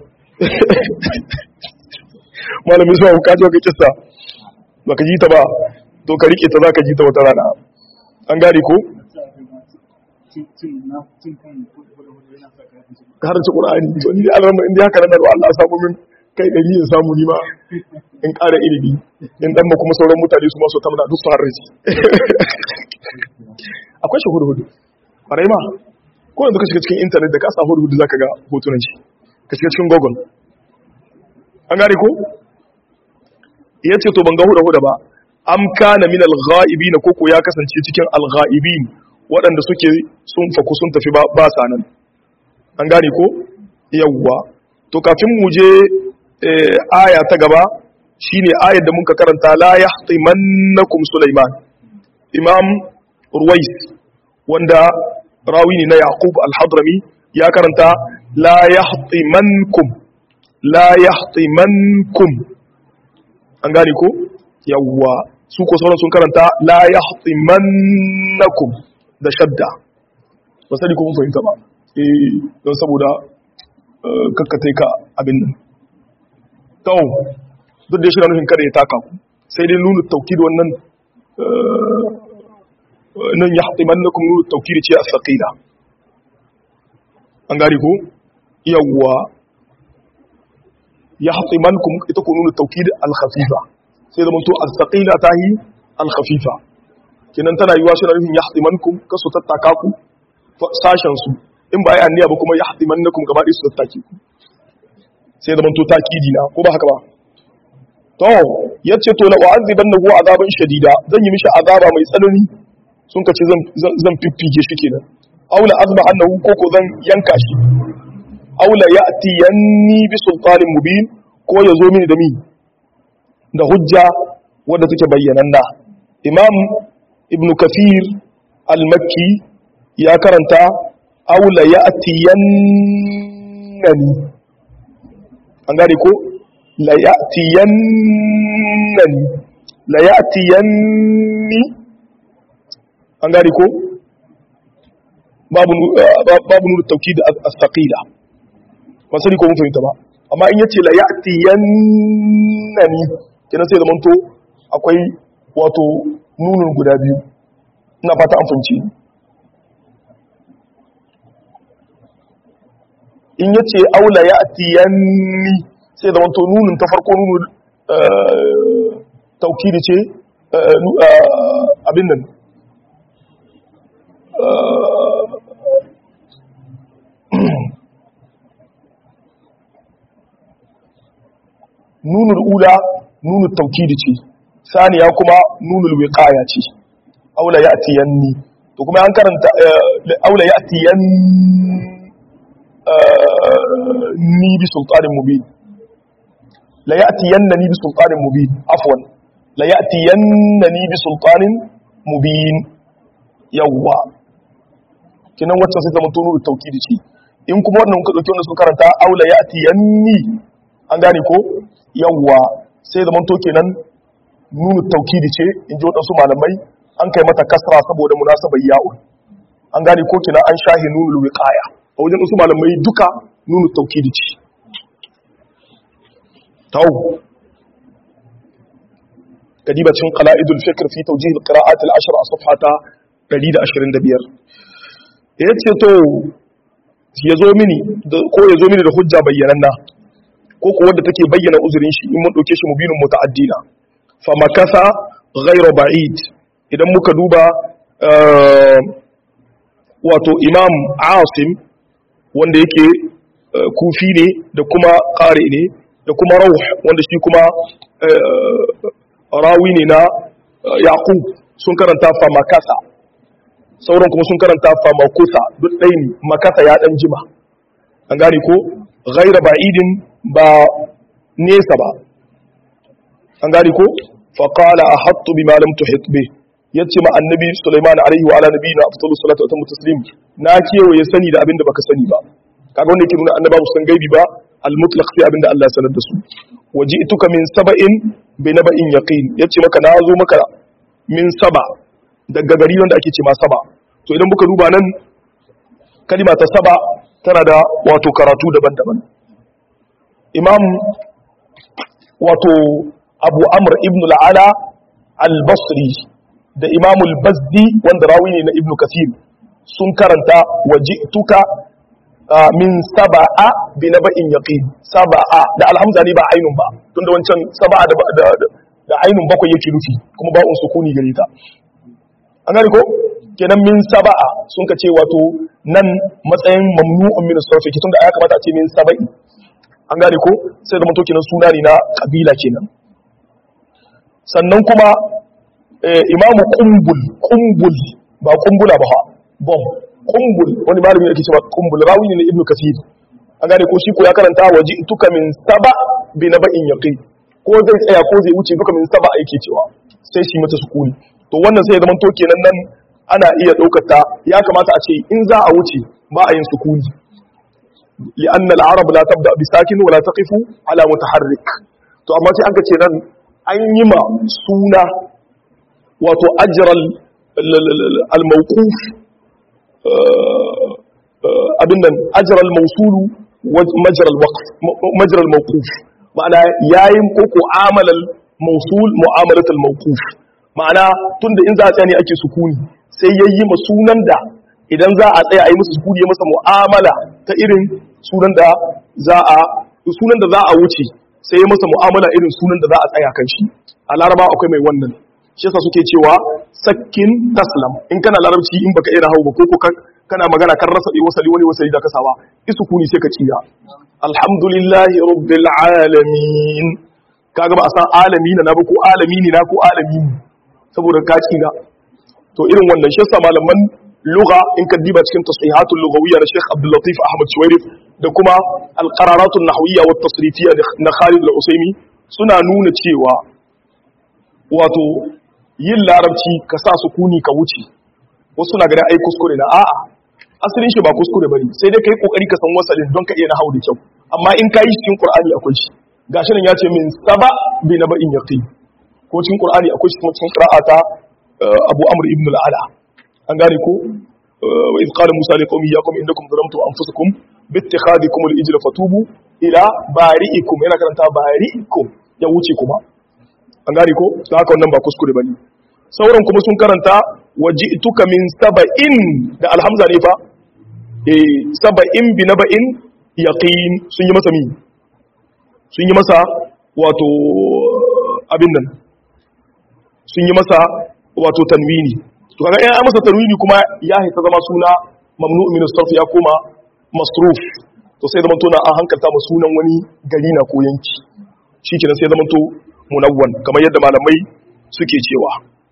A: malamin sai ka ji ka kissa baka ji ta ba to ka rike ta zaka ji ta wata rana an gane ko har ci Qur'ani to ni da alramma inda haka nan da Allah ya samu min kai dari ya samu ni ma in ƙara ilimi in dan ba kuma sauran mutane su ma su tamna duk su harraji akwai shi hudu-hudu ƙwarai ma ko yanzu ka shiga cikin intanet da ka sa hudu-hudu za ka ga hotunan shi ka shiga cikin google an gane ko iya ce to ban ga hudu-hudu ba am kana min al-ghaibi na koko ya kasance cikin al-ghaibi waɗanda suke sun faku sun tafi ba sa nan an gane ko yawwa to kafin mu je aya ta gaba shine ayar da muka karanta la yahtimannakum Sulaiman Imam Ruwais wanda rawi ne na Yaqub al-Hadrami ya karanta la yahtimankum la yahtimankum an gane ko yawwa su ko sauran sun karanta la yahtimannakum da shadda ba sani ko mun fahimta ba eh don saboda kakkatai ka abin nan to duk da shi na nufin kada ya taka ku sai dai nuna taukid wannan nan ya haɗe mannakun nuna taukid ce a saƙila an gari ko yawwa ya haɗe mannakun ita ku nuna taukid al-khafifa sai zama to al-saƙila ta yi al-khafifa kinan tana yi wa shi na nufin ya haɗe mannakun kasu tattaka ku sashensu in ba yi anniya ba kuma ya haɗe mannakun gaba ɗaya su tattake ku sai zama to takidi na ko ba haka ba to yace to la wa'azibannahu azaban shadida zan yi mishi azaba mai tsanani sun kace zan zan fiffige shi kenan aula azba annahu koko zan yanka shi aula ya'ti yanni bi sultanin mubin ko yazo mini da mi da hujja wanda take bayyananna imam ibn kathir al-makki ya karanta aula ya'ti yannani an gane ko la ya'tiyannani la ya'tiyanni an gane ko babu babu nunu tawkid as-saqila ba sai ko mun fahimta ba amma in yace la ya'tiyannani kenan sai zaman to akwai wato nunun guda biyu ina fata an fahimci in yace aula ya'tiyanni sai zaman to nunun ta farko nunun tawkid ce abin nan nunul ula nunul taukidi ce saniya kuma nunul wiqaya ce aula ya'tiyanni to kuma an karanta aula ya'tiyan ni bi sultanin mubin la ya'tiyannani bi sultanin mubin afwan la ya'tiyannani bi sultanin mubin yawwa kinan wacce sai zama nunul taukidi ce in kuma wannan ka dauki wannan sun karanta aula ya'tiyanni an gane ko yawwa sai zaman to kenan nunu taukidi ce in ji waɗansu malamai an kai mata kasra saboda munasabar ya'un an gane ko kenan an shahi nunul wiqaya a wajen wasu malamai duka nunu taukidi ce tau kadiba cin qala'idul fikr fi tawjih al-qira'at al-ashr a safhata ɗari da ashirin da biyar yace to yazo mini ko yazo mini da hujja bayyananna ko ko wanda take bayyana uzurin shi in mun dauke shi mubinun muta'addina fa makatha ghayra ba'id idan muka duba wato imam asim wanda yake kufi ne da kuma qari ne da kuma rauh wanda shi kuma rawi ne na yaqub sun karanta fa makatha sauran kuma sun karanta fa makusa duk dai ne makatha ya dan jima an gane ko ghayra ba'idin ba nesa ba an gani ko faƙala a hattu bi malam tuhit be ya ce ma annabi Sulaiman alaihi wa ala nabi na afdalu salatu wa tamu taslim na kewaye sani da abinda baka sani ba kaga wanda yake nuna annaba su san gaibi ba al mutlaq fi abinda Allah ya sanar da su waji'tuka min saba'in bi naba'in yaqin yace maka na zo maka min saba daga gari wanda ake ce ma saba to idan muka duba nan kalima ta saba tana da wato karatu daban-daban imam wato abu amr ibn al'ala al-basri da imam al-bazdi wanda rawi ne na ibn kasir sun karanta waji'tuka min saba'a bi naba'in yaqin saba'a da alhamza ne ba ainun ba tunda wancan saba'a da da, da ainun bakwai yake nufi kuma ba un sukuni gare ta an gane ko kenan min saba'a sun ka ce wato nan matsayin mamnu'un min as-sarf tunda aya kamata a ce min saba'i an gane ko sai da mutoki na suna ne na kabila kenan sannan kuma imamu kumbul kumbul ba kumbula ba bom kumbul wani malami yake cewa kumbul rawi ne na ibnu kasir an gane ko shi ko ya karanta waji tuka min saba bi naba'in yaqin ko zai tsaya ko zai wuce duka min saba yake cewa sai shi mata sukuni to wannan sai da manto kenan nan ana iya daukar ta ya kamata a ce in za a wuce ba a yin sukuni لأن العرب لا تبدأ بساكن ولا تقف على متحرك to amma sai an ce nan an yi ma suna wato ajral al-mawquf abin nan ajral mawsulu majra al-waqf majra al-mawquf ma'ana yayin ko ko amalal mawsul mu'amalat al-mawquf ma'ana tunda in za a tsaya ne ake sukuni sai yayi ma sunan da idan za a tsaya a yi masa sukuni ya masa mu'amala ta irin sunan da za a sunan da za a wuce sai ya masa mu'amala irin sunan da za a tsaya kan shi a laraba akwai mai wannan shi yasa suke cewa sakkin taslam in kana larabci in baka iya hawo ba ko ko kana magana kan rasa wasali wani wasali da kasawa isukuni sai ka ciya alhamdulillahi rabbil alamin kaga ba a san alamin na ba ko alamini na ko alamin saboda ka ciya to irin wannan shi yasa malaman lugha in ka diba cikin tasihatul lughawiyya na Sheikh Abdul Latif Ahmad Shuwairif da kuma al-qararatun nahwiyya wa tasrifiyya na Khalid al-Usaimi suna nuna cewa wato yin larabci ka sa sukuni ka wuce wasu na ganin ai kuskure na a'a asalin shi ba kuskure bane sai dai kai kokari ka san wasalin don ka iya na da kyau amma in kai cikin Qur'ani akwai shi gashi nan ya ce min saba bi naba'in yaqin ko cikin Qur'ani akwai shi kuma cikin qira'ata Abu Amr ibn al-Ala an gane ko wa idh qala musa liqaumihi ya qaumi innakum zalamtum anfusakum bi ittikhadikum al-ijla fatubu ila bari'ikum yana karanta bari'ikum ya wuce kuma an gane ko da haka wannan ba kuskure bane sauran kuma sun karanta waji'tuka min saba'in da alhamza ne fa eh saba'in bi naba'in yaqin sun yi masa mi sun yi masa wato abin nan sun yi masa wato tanwini to kaga in an masa tanwini kuma ya haita zama suna mamnu min as-sarf ya koma masruf to sai zaman to na an hankalta mu sunan wani gari na ko yanki shikenan sai zaman to munawwan kamar yadda malamai suke cewa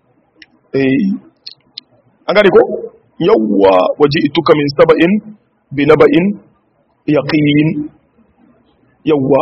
A: eh an gane ko yawwa waji'tuka min saba'in bi naba'in yaqin yawwa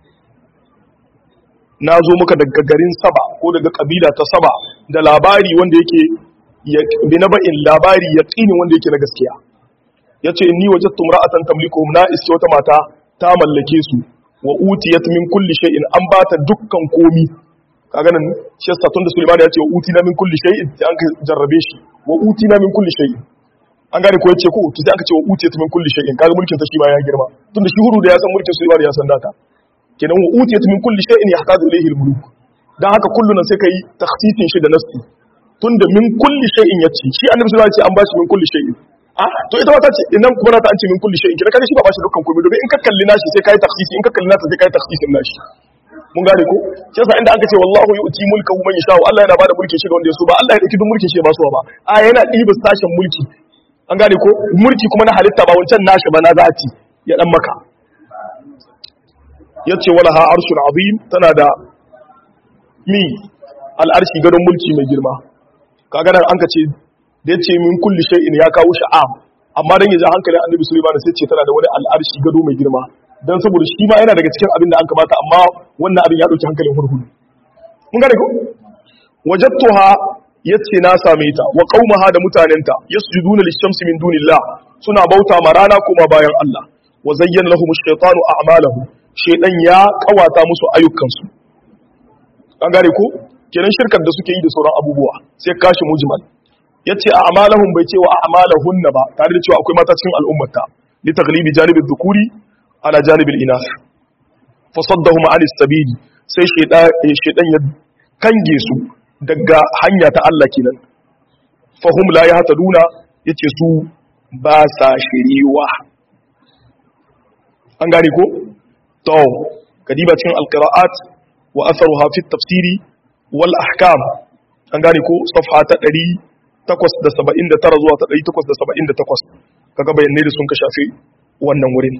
A: na zo muka daga garin saba ko daga kabila ta saba da labari wanda yake bi naba'in labari yaqini wanda yake na gaskiya yace inni wajadtu imra'atan tamlikuhum na iske wata mata ta mallake su wa utiyat min kulli shay'in an bata dukkan komi kaga nan shi yasa tunda Sulaiman ya ce wa utina min kulli shay'in sai an jarrabe shi wa utina min kulli shay'in an gane ko yace ko to sai aka ce wa utiyat min kulli shay'in kaga mulkin ta shi ma ya girma tunda shi huru da ya san mulkin Sulaiman ya san data kenan wa utiyat min kulli shay'in yahtaju ilayhi al-muluk dan haka kullun sai kai takhsisin shi da nafsi tunda min kulli shay'in yace shi annabi sallallahu alaihi wasallam ya ce an bashi min kulli shay'in ah to ita wata ce idan kuma ta an ce min kulli shay'in kina kaga shi ba bashi dukkan komai domin in ka kalli nashi sai kai takhsisi in ka kalli nasa sai kai takhsisin nashi mun gane ko shi yasa inda aka ce wallahu yu'ti mulkahu man yasha Allah yana bada mulki shi ga wanda ya so ba Allah ya dauki duk mulkin shi ba so ba a yana diba sashen mulki an gane ko mulki kuma na halitta ba wancan nashi ba na zati ya dan maka yace wala ha arshul azim tana da mi al'arshi gadon mulki mai girma kaga nan an ka ce da yace min kulli shay'in ya kawo sha'am amma dan yaji hankalin annabi Sulaiman sai ce tana da wani al'arshi gado mai girma dan saboda shi ma yana daga cikin abin da an kamata amma wannan abin ya dauki hankalin hurhuru mun gane ko wajadtuha yace na same ta wa qaumaha da mutanenta yasjuduna lish-shamsi min dunillah suna bauta ma rana kuma bayan Allah wa zayyana lahum ash-shaytanu a'malahum shaytan ya kawata musu ayyukansu an gane ko kenan shirkar da suke yi da sauran abubuwa sai kashi mujmal yace a'malahum bai ce wa a'malahunna ba tare da cewa akwai mata cikin al'ummata li taghlibi janibi dhukuri ala janibi al-inath fasaddahum 'an as-sabili sai shaytan shaytan ya kange su daga hanya ta Allah kenan fahum la yahtaduna yace su ba sa shiriwa an gane ko to kadiba cikin al-qira'at wa atharuha fi at-tafsiri wal ahkam an gane ko safha ta ɗari takwas da saba'in da tara zuwa ta ɗari takwas da saba'in da takwas kaga bayanai da sun ka shafi wannan wurin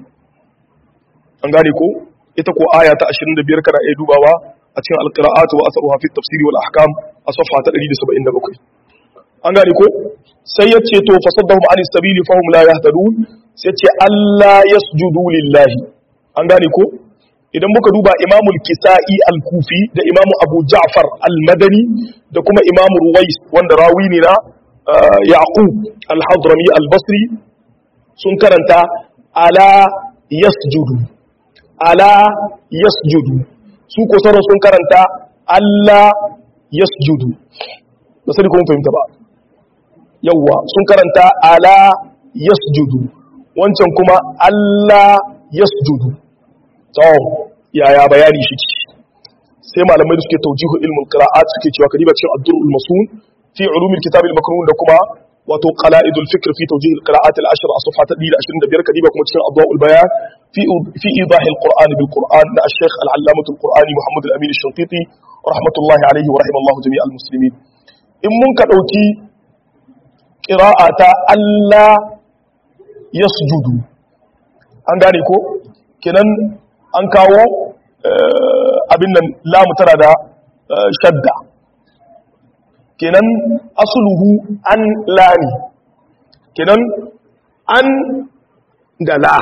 A: an gane ko ita ko aya ta ashirin da biyar kana iya dubawa a cikin alqira'at wa asaruha fi tafsiri wal ahkam a safha ta ɗari da saba'in da bakwai an gane ko sai yace to fasaddahum an sabili fahum la yahtadun sai yace alla yasjudu lillahi an gane ko idan muka duba imamul kisa'i al-kufi da imamu abu ja'far al-madani da kuma imamu ruwais wanda rawi ne na yaqub al-hadrami al-basri sun karanta ala yasjudu ala yasjudu su ko sauran sun karanta alla yasjudu da sai kuma fahimta ba yawa sun karanta ala yasjudu wancan kuma alla yasjudu to yaya bayani shi sai malamai da suke taujihu ilmul qira'at suke cewa kadiba cikin ad-durrul masun fi ulumil kitab al-makrun da kuma wato qala'idul fikr fi tawjih al-qira'at al-ashr as-safha ta ɗari da ashirin da biyar kadiba kuma cikin adwa'ul bayan fi fi idah al-qur'an bil qur'an da al-shaykh al-allamah al-qur'ani muhammad al-amin ash-shanqiti rahmatullahi alayhi wa rahimallahu jami' al-muslimin in mun ka dauki qira'ata Allah yasjudu an gane ko kenan an kawo abin nan lamu tana da shadda kenan asuluhu an lani kenan an da la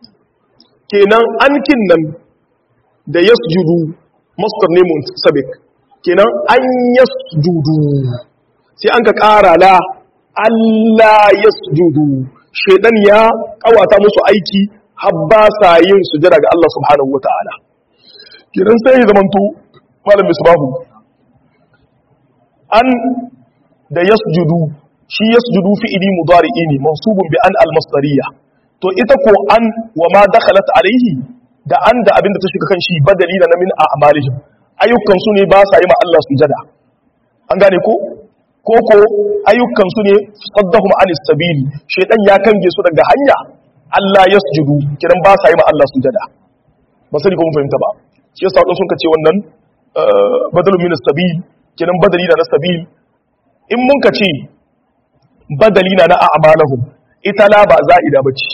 A: kenan an kin nan da yasjudu masdar ne munsabik kenan an yasjudu sai an ka kara la Allah yasjudu shedan ya kawata musu aiki habba sa yin sujada ga Allah subhanahu wata'ala kiran sai zamanto malam misbahu an da yasjudu shi yasjudu fi'li mudari'i ne mansubun bi an al-masdariyya to ita ko an wa ma dakhalat alayhi da an da abinda ta shiga kan shi badali na min a'malihim ayyukan su ne ba sa yi ma Allah sujada an gane ko ko ko ayyukan su ne saddahum anis sabili shaytan ya kange su daga hanya Allah yasjudu kiran ba sa yi ma Allah sujada ba sai ko mun fahimta ba shi yasa wadanda sun kace wannan badalun min as-sabil kiran badali na sabil in mun kace badali na a'malahum ita la ba za'ida bace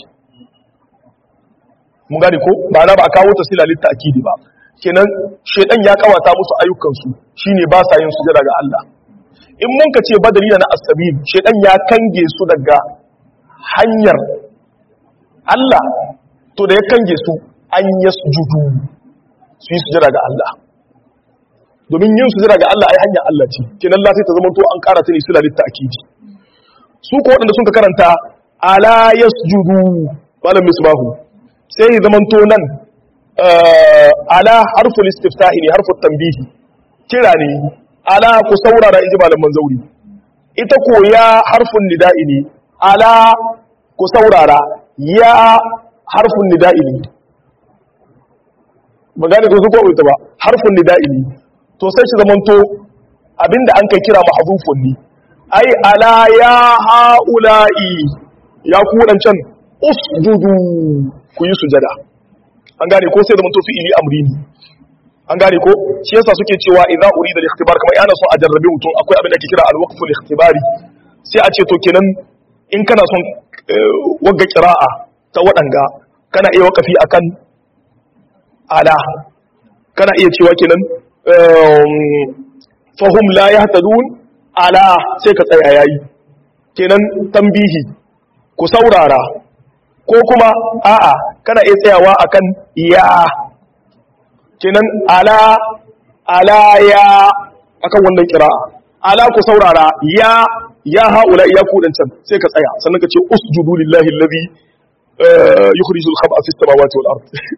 A: mun gane ko ba na ba kawo ta sila litta akidi ba kenan shedan ya kawata musu ayyukan su shine ba sa yin sujada ga Allah in mun ka ce badali na as-sabil shedan ya kange su daga hanyar Allah to da ya kange su an yasjudu su yi sujada ga Allah domin yin sujada ga Allah ai hanyar Allah ce kenan Allah sai ta zama to an karata ne sila litta akidi su ko wadanda sun ka karanta ala yasjudu malam misbahu sai ya zamanto nan ala harful istiftahi ne harful tambihi kira ne ala ku saurara inji malaman zauri ita ko ya harfun nida'i ne ala ku saurara ya harfun nida'i ne magana ko su ko ita ba harfun nida'i ne to sai shi zamanto abinda an kai kira mahdhufun ne ai ala ya haula'i ya ku wadancan usjudu ku yi sujada an gane ko sai da manto fi'ili amri ne an gane ko shi yasa suke cewa idza urida al-ikhtibar kamar yana son a jarrabe mutum akwai abin da ake kira al-waqf al-ikhtibari sai a ce to kenan in kana son wagga qira'a ta wadanga kana iya wakafi akan ala kana iya cewa kenan fahum la yahtadun ala sai ka tsaya yayi kenan tambihi ku saurara ko kuma a'a kana iya tsayawa akan ya kenan ala ala ya akan wannan kira'a ala ku saurara ya ya haula ya ku dancan sai ka tsaya sannan ka ce usjudu lillahi allazi yukhrijul khab'a fis samawati wal ard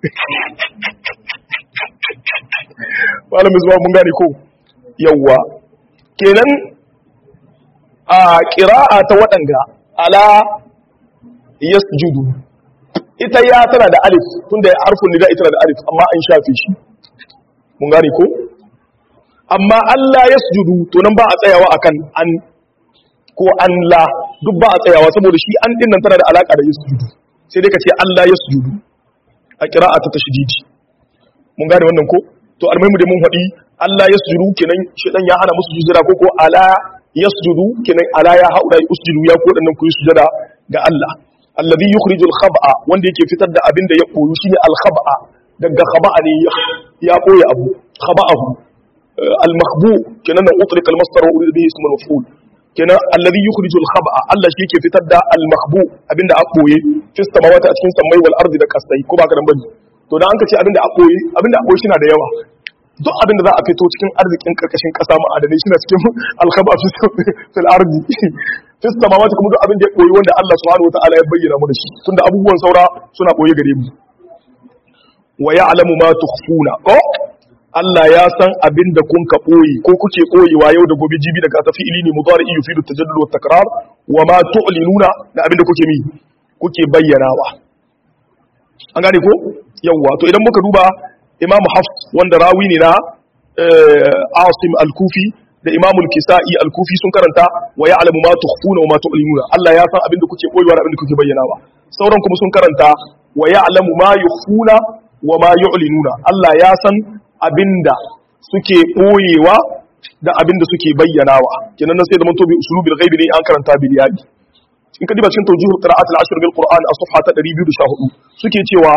A: wala mizwa mun gane ko yawa kenan a qira'a ta wadanga ala yasjudu ita ya tana da alif tunda harfin nida ita da alif amma an shafe shi mun gane ko amma Allah yasjudu to nan ba a tsayawa akan an ko an la duk ba a tsayawa saboda shi an din nan tana da alaka da yasjudu sai dai ka ce Allah yasjudu a qira'a ta tashdidi mun gane wannan ko to almuhimu dai mun faɗi Allah yasjudu kenan shedan ya hana musu sujada ko ko ala yasjudu kenan ala ya haura usjudu ya ko dannan ku yi sujada ga Allah alladhi yukhrijul khab'a wanda yake fitar da abin da ya koyu shine al khab'a daga khaba'a ne ya koyi abu khaba'ahu al makhbu kenan nan utlika al masdar wa urida bihi ism al maf'ul kenan alladhi yukhrijul khab'a Allah shi yake fitar da al makhbu abinda a koyi fi samawati a cikin samai wal ardi da kasai ko baka dan bane to dan an ka ce abinda a koyi abinda a koyi shi na da yawa duk abinda za a fito cikin arzikin karkashin kasa ma'adanai shi na cikin al khab'a fi fil ardi fi samawati kuma duk abin da ya koyi wanda Allah subhanahu wataala ya bayyana mu da shi tunda abubuwan saura suna koyi gare mu wa ya'lamu ma tukhfuna ko Allah ya san abin da kun ka koyi ko kuke koyewa yau da gobe jibi daga tafi'ili ne mudari yufidu tajaddud wa takrar wa ma tu'linuna da abin da kuke mi kuke bayyanawa an gane ko yawa to idan muka duba Imam Hafs wanda rawi ne na Asim al-Kufi da imamul kisa'i al-kufi sun karanta wa ya'lamu ma tukhfuna wa ma tu'linuna Allah ya san abin da kuke koyewa da abin da kuke bayyanawa sauran kuma sun karanta wa ya'lamu ma yukhfuna wa ma yu'linuna Allah ya san abinda suke koyewa da abin da suke bayyanawa kenan sai da mun tobi usulubil ghaibi ne an karanta bil yadi in ka diba cikin tawjihul qira'at al-ashr bil qur'an a safha ta ɗari biyu da sha hudu suke cewa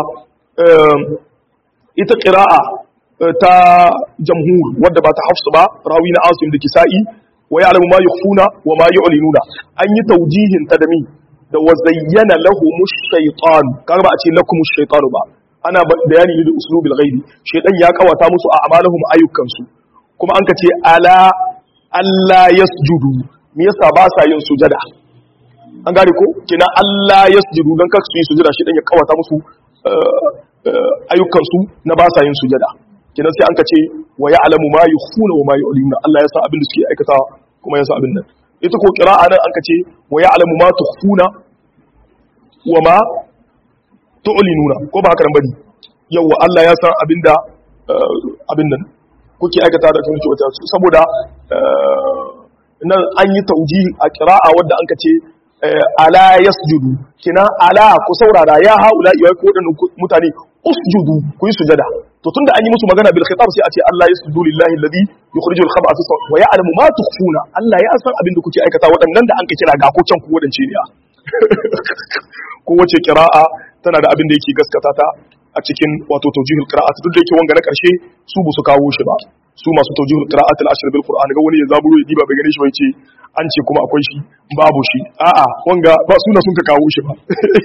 A: ita qira'a ta jamhur wadda ba ta hafsu ba rawi na asim da kisa'i wa ya'lamu ma yukhfuna wa ma yu'linuna an yi tawjihin ta da mi da wa zayyana lahumush shaytan kaga ba a ce lakumush shaytanu ba ana bayani ne da uslubil ghaibi shaytan ya kawata musu a amalahum ayyukan su kuma an ka ce ala alla yasjudu me yasa ba sa yin sujada an gane ko kina alla yasjudu dan kasu yi sujada shaytan ya kawata musu ayyukan su na ba sa yin sujada kenan sai an ka ce wa ya'lamu ma yukhfuna wa ma yu'linuna Allah ya san abin da suke aikata kuma ya san abin nan ita ko qira'a nan an kace wa ya'lamu ma tukhfuna wa ma tu'linuna ko ba haka nan bane yawa Allah ya san abinda abin nan kuke aikata da kuke wata saboda nan an yi tauji a qira'a wanda an kace ala yasjudu kina ala ku saurara ya haula ya ku wadannan mutane usjudu ku yi sujada to tunda an yi musu magana bil khitab sai a ce Allah yasjudu lillahi alladhi yukhrijul khab'a wa ya'lamu ma tukhfuna Allah ya san abin da kuke aikata wadannan da an ka kira ga ko can ku wadance ne ko wace qira'a tana da abin da yake gaskata ta a cikin wato tawjihul qira'at duk da yake wanga na karshe su bu su kawo shi ba su masu tawjihul qira'at al-ashr bil qur'an ga wani ya zaburo ya diba bai gane shi bai ce an ce kuma akwai shi babu shi a'a wanga ba suna sun ka kawo shi ba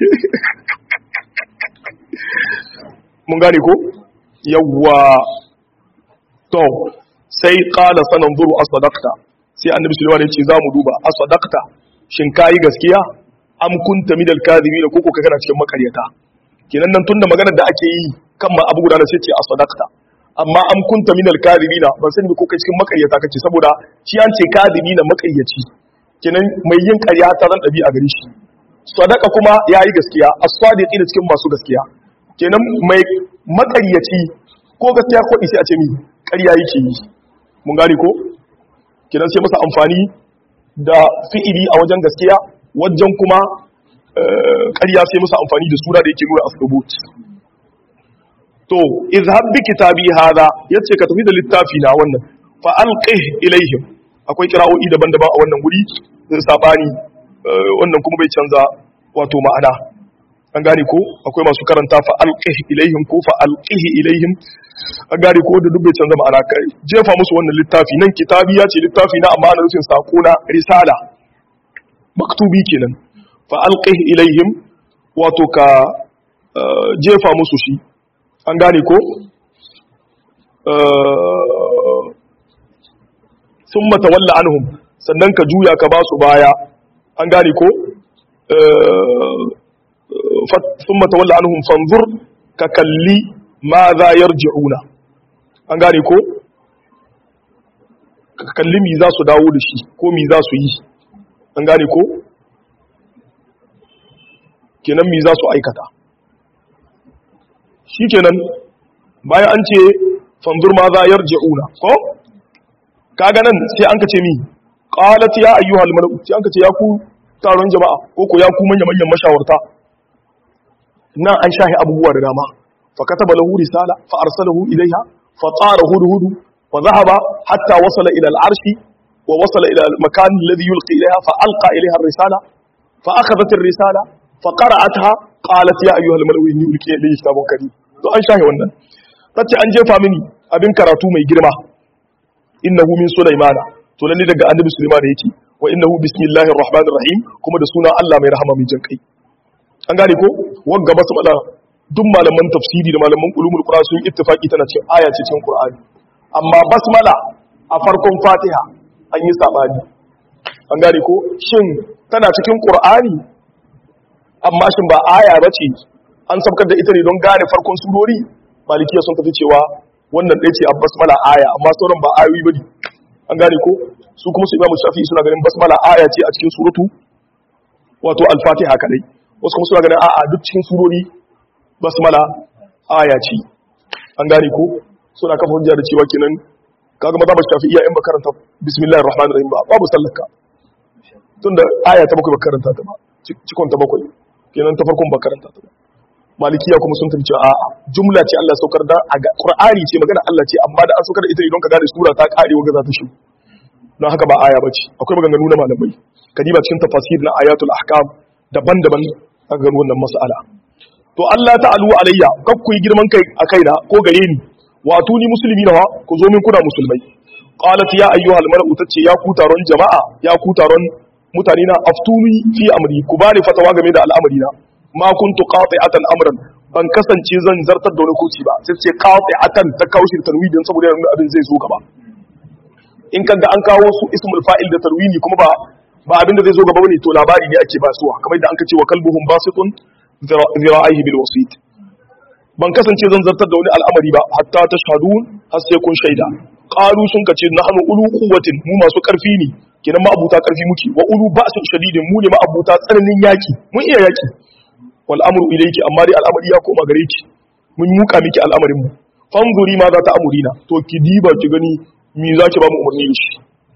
A: mun gane ko yawwa to sai qala sananzuru as-sadaqta sai annabi sulaiman ya ce za mu duba as-sadaqta shin kai gaskiya am kunta minal kadhibin ko ko kana cikin makaryata kenan nan tunda maganar da ake yi kan ma abu guda da sai ce as-sadaqta amma am kunta minal kadhibin ban sani ko kai cikin makaryata kake saboda shi an ce kadhibina makaryaci kenan mai yin ƙarya ta ran dabi a gare shi sadaqa kuma yayi gaskiya as-sadiqin cikin masu gaskiya kenan mai makaryaci ko gaskiya ko sai a ce mi ƙarya yake yi mun gane ko kenan sai masa amfani da fi'ili a wajen gaskiya wajen kuma ƙarya sai masa amfani da sura da yake nuna asbut to izhab bi kitabi hada yace ka tafi da littafi na wannan fa alqih ilaihim akwai qira'o'i daban-daban a wannan guri sabani wannan kuma bai canza wato ma'ana an gane ko akwai masu karanta fa alqih ilaihim ko fa alqih ilaihim an gane ko da duk bai canza ma'ana kai jefa musu wannan littafi nan kitabi ya ce littafi na amma ana nufin sako na risala maktubi kenan fa alqih ilaihim wato ka jefa musu shi an gane ko summa tawalla anhum sannan ka juya ka ba su baya an gane ko summa tawalla anhum fanzur ka kalli ma za yarji'una an gane ko ka kalli mi za su dawo da shi ko mi za su yi an gane ko kenan mi za su aikata shi kenan bayan an ce fanzur ma za yarji'una ko kaga nan sai an ka ce mi qalat ya ayyuhal mala'u sai an ka ce ya ku taron jama'a ko ko ya ku manyan manyan mashawarta nan an shahi abubuwa da dama fa kataba lahu risala fa arsalahu ilayha fa tara hudhudu wa dhahaba hatta wasala ila al-arshi wa wasala ila al-makan alladhi yulqi ilayha fa alqa ilayha ar-risala fa akhadhat ar-risala fa qara'atha qalat ya ayyuhal mala'u inni ulqiya ilayya kitabun karim to an shahi wannan tace an jefa mini abin karatu mai girma innahu min sulaimana to lalle daga annabi sulaiman yake wa innahu bismillahir rahmanir rahim kuma da sunan Allah mai rahama mai jinkai an gane ko wanga basmala duk malaman tafsiri da malaman ulumul qur'an sun ittifaki tana cikin aya ce cikin qur'ani amma basmala a farkon fatiha an yi sabani an gane ko shin tana cikin qur'ani amma shin ba aya bace an sabkar da ita ne don gane farkon surori malikiya sun tafi cewa wannan ɗaya ce a basmala aya amma sauran ba ayoyi bane an gane ko su kuma su imamu shafi'i suna ganin basmala aya ce a cikin suratu wato al-fatiha kadai wasu kuma suna ganin a'a duk cikin surori basmala aya ce an gane ko suna kafa hujja da cewa kenan kaga maza ba shafi'iyya in ba karanta bismillahir rahmanir rahim ba babu sallaka tunda aya ta bakwai ba karanta ta ba cikon ta bakwai kenan ta farkon ba karanta ta ba malikiya kuma sun tafi cewa a'a jumla ce Allah saukar da a Qur'ani ce magana Allah ce amma da an saukar da ita ne don ka gane sura ta kare wanda za ta shi don haka ba aya bace akwai maganganu na malamai kadiba cikin tafasir na ayatul ahkam daban-daban a ga wannan mas'ala to Allah ta'alu alayya kaf ku yi girman kai a kaina ko gare ni wato ni musulmi nawa ku zo min kuna musulmai qalat ya ayyuhal mala'u tace ya ku taron jama'a ya ku taron mutane na aftuni fi amri ku bani fatawa game da al'amari na ma kuntu qati'atan amran ban kasance zan zartar da wani kuci ba sai ce qati'atan ta kaushin tanwidin saboda yana abin zai zo gaba in kaga an kawo su ismul fa'il da tarwini kuma ba ba abin da zai zo gaba bane to labari ne ake basuwa kamar da an kace wa kalbuhum basitun zira'ihi bil wasit ban kasance zan zartar da wani al'amari ba hatta tashhadun har sai kun shaida qalu sun kace nahnu ulu quwwatin mu masu karfi ne kenan ma abuta karfi muke wa ulu ba'sun shadidin mu ne ma abuta tsananin yaki mun iya yaki wal amru ilayki amma dai al'amari ya koma gare ki mun muka miki al'amarin mu fanzuri ma za ta amurina to ki diba ki gani me zaki ba mu umarni da shi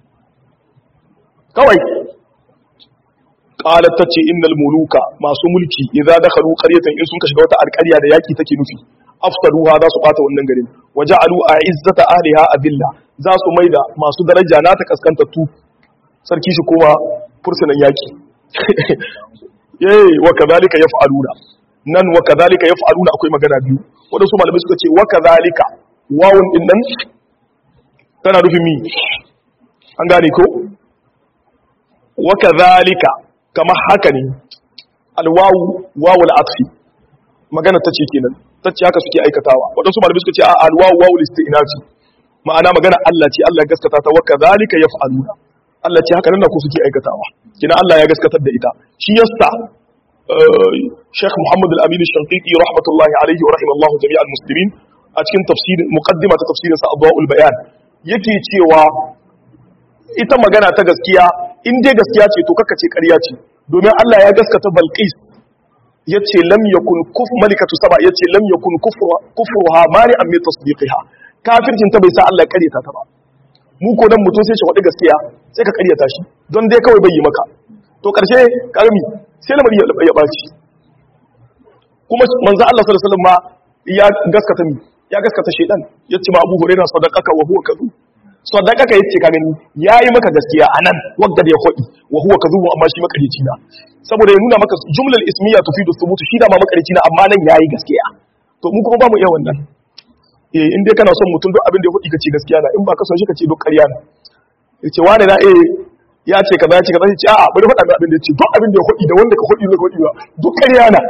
A: kawai qalat tace innal muluka masu mulki idza dakhalu qaryatan in sun ka shiga wata alƙarya da yaki take nufi afsaduha za su bata wannan garin waja'alu a'izzata ahliha adilla za su maida masu daraja na ta kaskantattu sarki shi kuma fursunan yaki eh wa kadhalika yaf'aluna nan wa kadhalika yaf'aluna akwai magana biyu wadansu malamai suka ce wa kadhalika wawun din nan tana nufin mi an gane ko wa kadhalika kama haka ne alwawu wawul atfi magana tace kenan tace haka suke aikatawa wadansu malamai suka ce a alwawu wawul istinafi ma'ana magana Allah ce Allah ya gaskata ta wa kadhalika yaf'aluna Allah ce haka nan ku suke aikatawa kina Allah ya gaskatar da ita shi yasa Sheikh Muhammad Al-Amin Al-Shanqiti rahmatullahi alayhi wa rahimallahu jami'al muslimin a cikin tafsir muqaddima ta tafsirin sa Adwaul Bayan yake cewa ita magana ta gaskiya in dai gaskiya ce to kaka ce ƙarya ce domin Allah ya gaskata Balqis yace lam yakun kuf malikatu saba yace lam yakun kufru kufruha mani'an min tasdiqiha kafircin ta bai sa Allah ya ƙaryata ta ba mu ko dan mutum sai shi faɗi gaskiya sai ka ƙaryata shi don dai kawai bai yi maka to ƙarshe karmi sai lamari ya baci kuma manzo Allah sallallahu alaihi wasallam ma ya gaskata mi ya gaskata shedan yace ma Abu Hurairah sadaqaka wa huwa kadhub sadaqaka yace ka gani yayi maka gaskiya anan wanda da ya khodi wa huwa kadhub amma shi makarici na saboda ya nuna maka jumlal ismiya tufidu thubut shi da ma makarici na amma nan yayi gaskiya to mu kuma ba mu iya wannan eh in dai kana son mutum duk abin da ya khodi kace gaskiya na in ba ka son shi kace duk ƙarya na yace wani na eh ya ce kaza ya ce kaza ya ce a'a bari faɗa mai abin da ya ce duk abin da ya khodi da wanda ka khodi zai khodi ba duk ƙarya na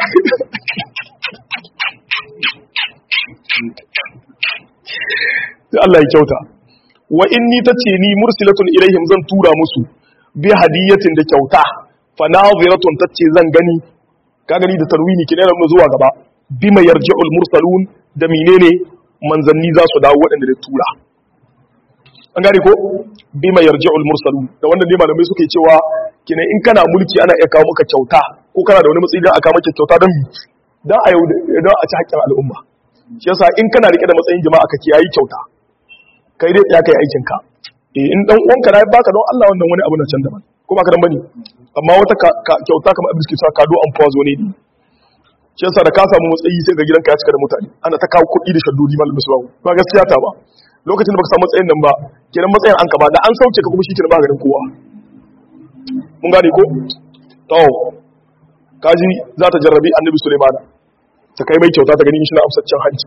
A: sai Allah ya kyauta wa inni tace ni mursilatun ilaihim zan tura musu bi hadiyatin da kyauta fa naziratun tace zan gani ka gani da tarwini kine nan zuwa gaba bima yarji'ul mursalun da menene manzanni za su dawo waɗanda da tura an gane ko bima yarji'ul mursalun da wanda ne malamai suke cewa kine in kana mulki ana iya kawo maka kyauta ko kana da wani matsayi dan aka maka kyauta dan dan a yau dan a ci haƙƙin al'umma shi yasa in kana rike da matsayin jama'a ka kiyayi kyauta kai dai ya kai aikin ka eh in dan uwanka na baka don Allah wannan wani abu na can daban ko baka dan bane amma wata kyauta kamar abin suke kado an fazo ne shi yasa da ka samu matsayi sai ga gidanka ya cika da mutane ana ta kawo kuɗi da shaddodi malam musuwa ba gaskiya ta ba lokacin da baka samu matsayin nan ba kenan matsayin an ka ba da an sauke ka kuma shi kenan ba garin kowa mun gane ko to kaji za ta jarrabi annabi Sulaiman ta kai mai kyauta ta gani shi na amsaccen hanci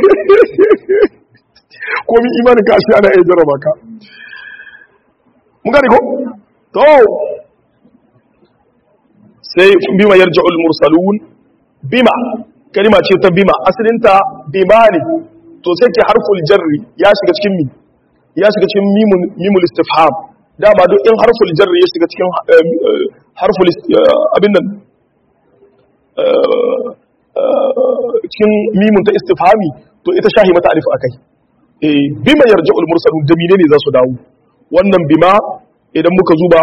A: komi imanin ka shi ana iya jarraba ka mun gane ko to sai bima yarja'ul mursalun bima kalima ce ta bima asalinta bima ne to sai ke harful jarri ya shiga cikin mi ya shiga cikin mimul mimul istifham dama duk in harful jarri ya shiga cikin harful abin nan cikin mimun ta istifhami to ita shahi mata alif akai eh bima yarja'ul mursalun da menene za su dawo wannan bima idan muka zuba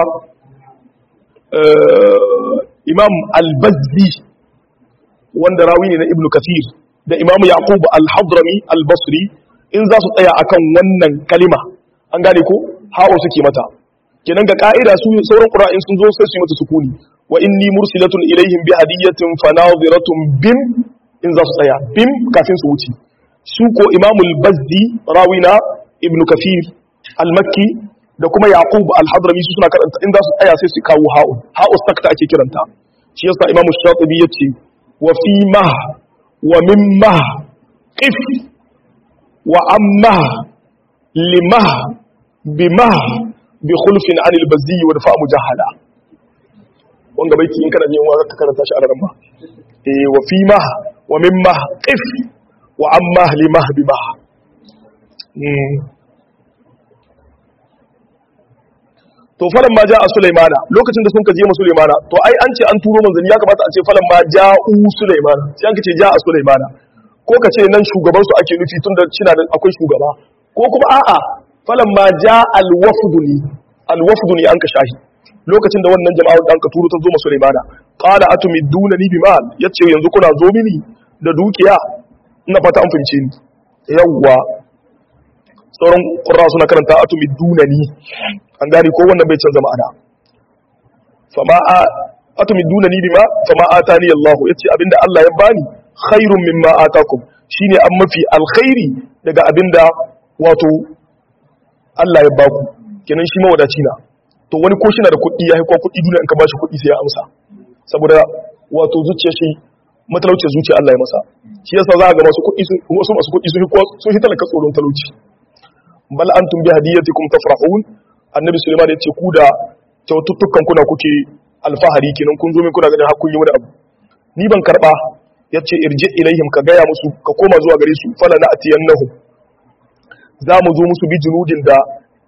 A: imam al-bazzi wanda rawi ne na ibnu kathir da imam yaqub al-hadrami al-basri in za su tsaya akan wannan kalima an gane ko hawo suke mata kenan ga ka'ida su sauran qura'in sun zo sai su yi mata sukuni wa inni mursilatun ilaihim bi hadiyatin fanadhiratun bim in za su tsaya bim kafin su wuce su ko imam al-bazzi rawina ibnu kathir al-makki da kuma yaqub al-hadrami su suna karanta in za su tsaya sai su kawo ha'u ha'u sakta ake kiranta shi yasa imam shatibi yace wa fi ma wa mimma qif wa amma lima bima bi khulfin an al-bazzi wa dafa mujahala wanga baiti in kana jin wa ka karanta shi a ran ba eh wa fi ma wa mimma qif wa amma lima bima to falan ma ja a Sulaimana lokacin da sun ka je ma Sulaimana to ai an ce an turo manzanni ya kamata a ce falan ma ja'u Sulaimana sai an ka ce ja a Sulaimana ko ka ce nan shugaban su ake nufi tunda cina da akwai shugaba ko kuma a'a falamma jaa al-wafduni al-wafduni an ka shahi lokacin da wannan jama'a da anka turo ta zo masu Sulaimana qala atumidunani bimal yace yanzu kuna zo mini da dukiya ina fata an fince ni yawwa sauran qurra suna karanta atumidunani an gane ko wannan bai canza ma'ana fama atumidunani bima fama atani Allah yace abinda Allah ya bani khairun mimma atakum shine an mafi alkhairi daga abinda wato Allah ya baku kenan shi mawadaci na to wani ko shina da kuɗi ya haiko kuɗi duniya in ka bashi kuɗi sai ya amsa saboda wato zuciya shi matalaucin zuciya Allah ya masa shi yasa za ga masu kuɗi sun wasu masu kuɗi sun sun shi talaka tsoron talauci bal antum bi hadiyatikum tafrahun annabi Sulaiman ya ce ku da kyaututtukan kuna kuke alfahari kenan kun zo min kuna ganin hakun yi wani abu ni ban karba yace irji ilaihim ka gaya musu ka koma zuwa gare su fala na atiyannahum za mu zo musu bi junudin da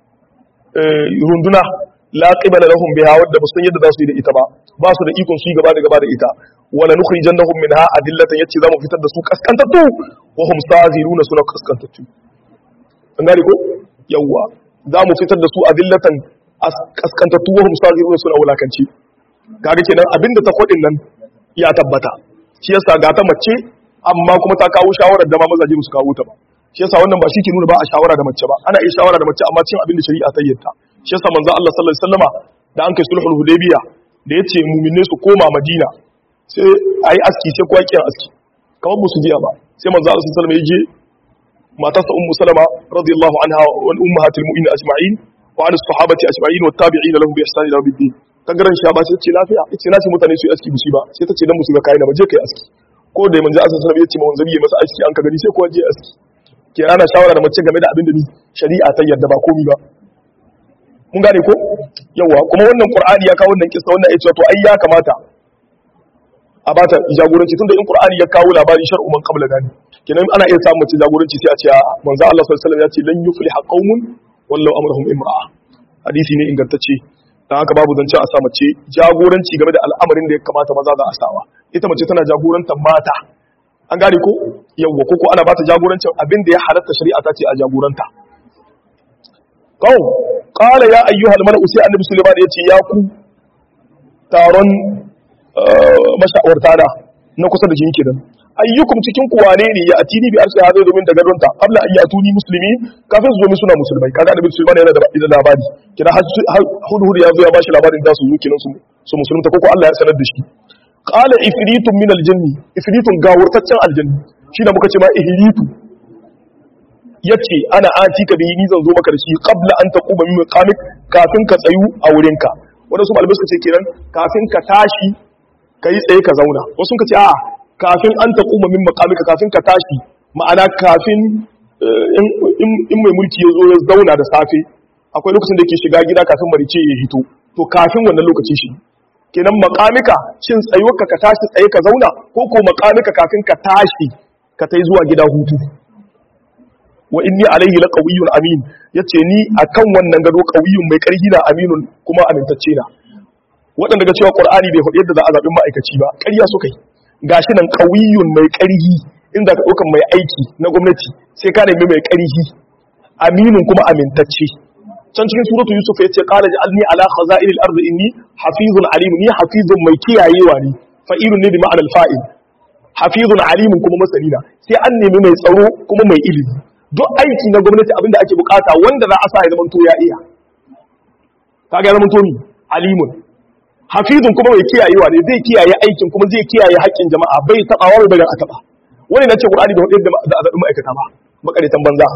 A: runduna la qibala lahum biha wadda ba san yadda za su yi da ita ba ba su da ikon su yi gaba da gaba da ita wala nukhrijannahum minha adillatan yace za mu fitar da su kaskantattu wa hum saziruna suna kaskantattu an gane ko yawwa za mu fitar da su adillatan kaskantattu wa hum saziruna suna wulakanci kaga kenan abinda ta kwadin nan ya tabbata shi yasa ga ta mace amma kuma ta kawo shawarar da ma mazaje musu kawo ta ba shi yasa wannan ba shi ke nuna ba a shawara da mace ba ana iya shawara da mace amma cin abin da shari'a ta yatta shi yasa manzo Allah sallallahu alaihi wasallama da an kai sulhul hudaybiya da yace mu'minai su koma madina sai ayi aski sai kowa kiyan aski kamar musu jiya ba sai manzo Allah sallallahu alaihi wasallama ya je matarsa ummu salama radiyallahu anha wa ummahatil mu'minin ajma'in wa ala sahabati ajma'in wa tabi'in lahum bi ihsan ila yawmiddin ta garan shi ba sai ce lafiya ce na ce mutane su yi aski bushi ba sai ta ce dan musu ga kai na ba je kai aski ko da manzo Allah sallallahu alaihi wasallam ya ce manzo ya masa aski an ka gani sai kowa je aski ke ana shawara da mace game da abin da ni shari'a ta yarda ba komi ba mun gane ko yawa kuma wannan qur'ani ya kawo wannan kissa wannan ya ce to ai ya kamata a bata jagoranci tunda in qur'ani ya kawo labarin shar'u man qabla gani kenan ana iya samun mace jagoranci sai a ce manzo Allah sallallahu alaihi wasallam ya ce lan yufliha qaumun wallau amrahum imra'a hadisi ne ingantacce dan haka babu zance a sa mace jagoranci game da al'amarin da ya kamata maza za a sawa ita mace tana jagorantar mata an gane ko yawwa ko ko ana bata jagorancin abin da ya halatta shari'a ta ce a jagoranta qaum qala ya ayyuhal mala'u sai annabi sulaiman ya ce ya ku taron mashawarta da na kusa da jin kidan ayyukum cikin ku wane ne ya atini bi arsa hado domin da gadonta qabla an yatuni muslimin kafin su zo min suna musulmai kaga annabi sulaiman yana da labari kina hudu ya zo ya bashi labarin da su zo kinan su su musulunta ko ko Allah ya sanar da shi qala ifritun min aljanni ifritun gawurtaccen aljanni shi da muka ce ma ihritu yace ana atika bi ni zan zo maka da shi qabla an taquba min maqamik kafin ka tsayu a wurinka wanda su malamai suka ce kenan kafin ka tashi kai tsaye ka zauna wasu suka ce a kafin an taquba min maqamika kafin ka tashi ma'ana kafin in mai mulki ya zo ya zauna da safe akwai lokacin da yake shiga gida kafin marice ya hito to kafin wannan lokaci shi kenan makamika shin tsayuwarka ka tashi tsaye ka zauna ko ko makamika kafin ka tashi ka tai zuwa gida hutu wa inni alaihi laqawiyyun amin yace ni akan wannan gado qawiyyun mai karhi na aminun kuma amintacce na wadanda ga cewa qur'ani bai faɗi yadda za a zabi ma'aikaci ba ƙarya suka yi gashi nan qawiyyun mai karhi inda ka daukan mai aiki na gwamnati sai ka nemi mai karhi aminun kuma amintacce can cikin suratu yusuf yace qala ja'alni ala khaza'il al-ardi inni hafizun alim ni hafizun mai kiyayewa ne fa'ilun ne bi ma'ana al-fa'il hafizun alim kuma masani na sai an nemi mai tsaro kuma mai ilimi duk aiki na gwamnati abinda ake bukata wanda za a sa ya zama to ya iya kaga ya zama to ni alimun hafizun kuma mai kiyayewa ne zai kiyaye aikin kuma zai kiyaye haƙƙin jama'a bai tabawa bai bayan a taba wani na ce qur'ani da wadda da azabin ma'aikata ba makaritan banza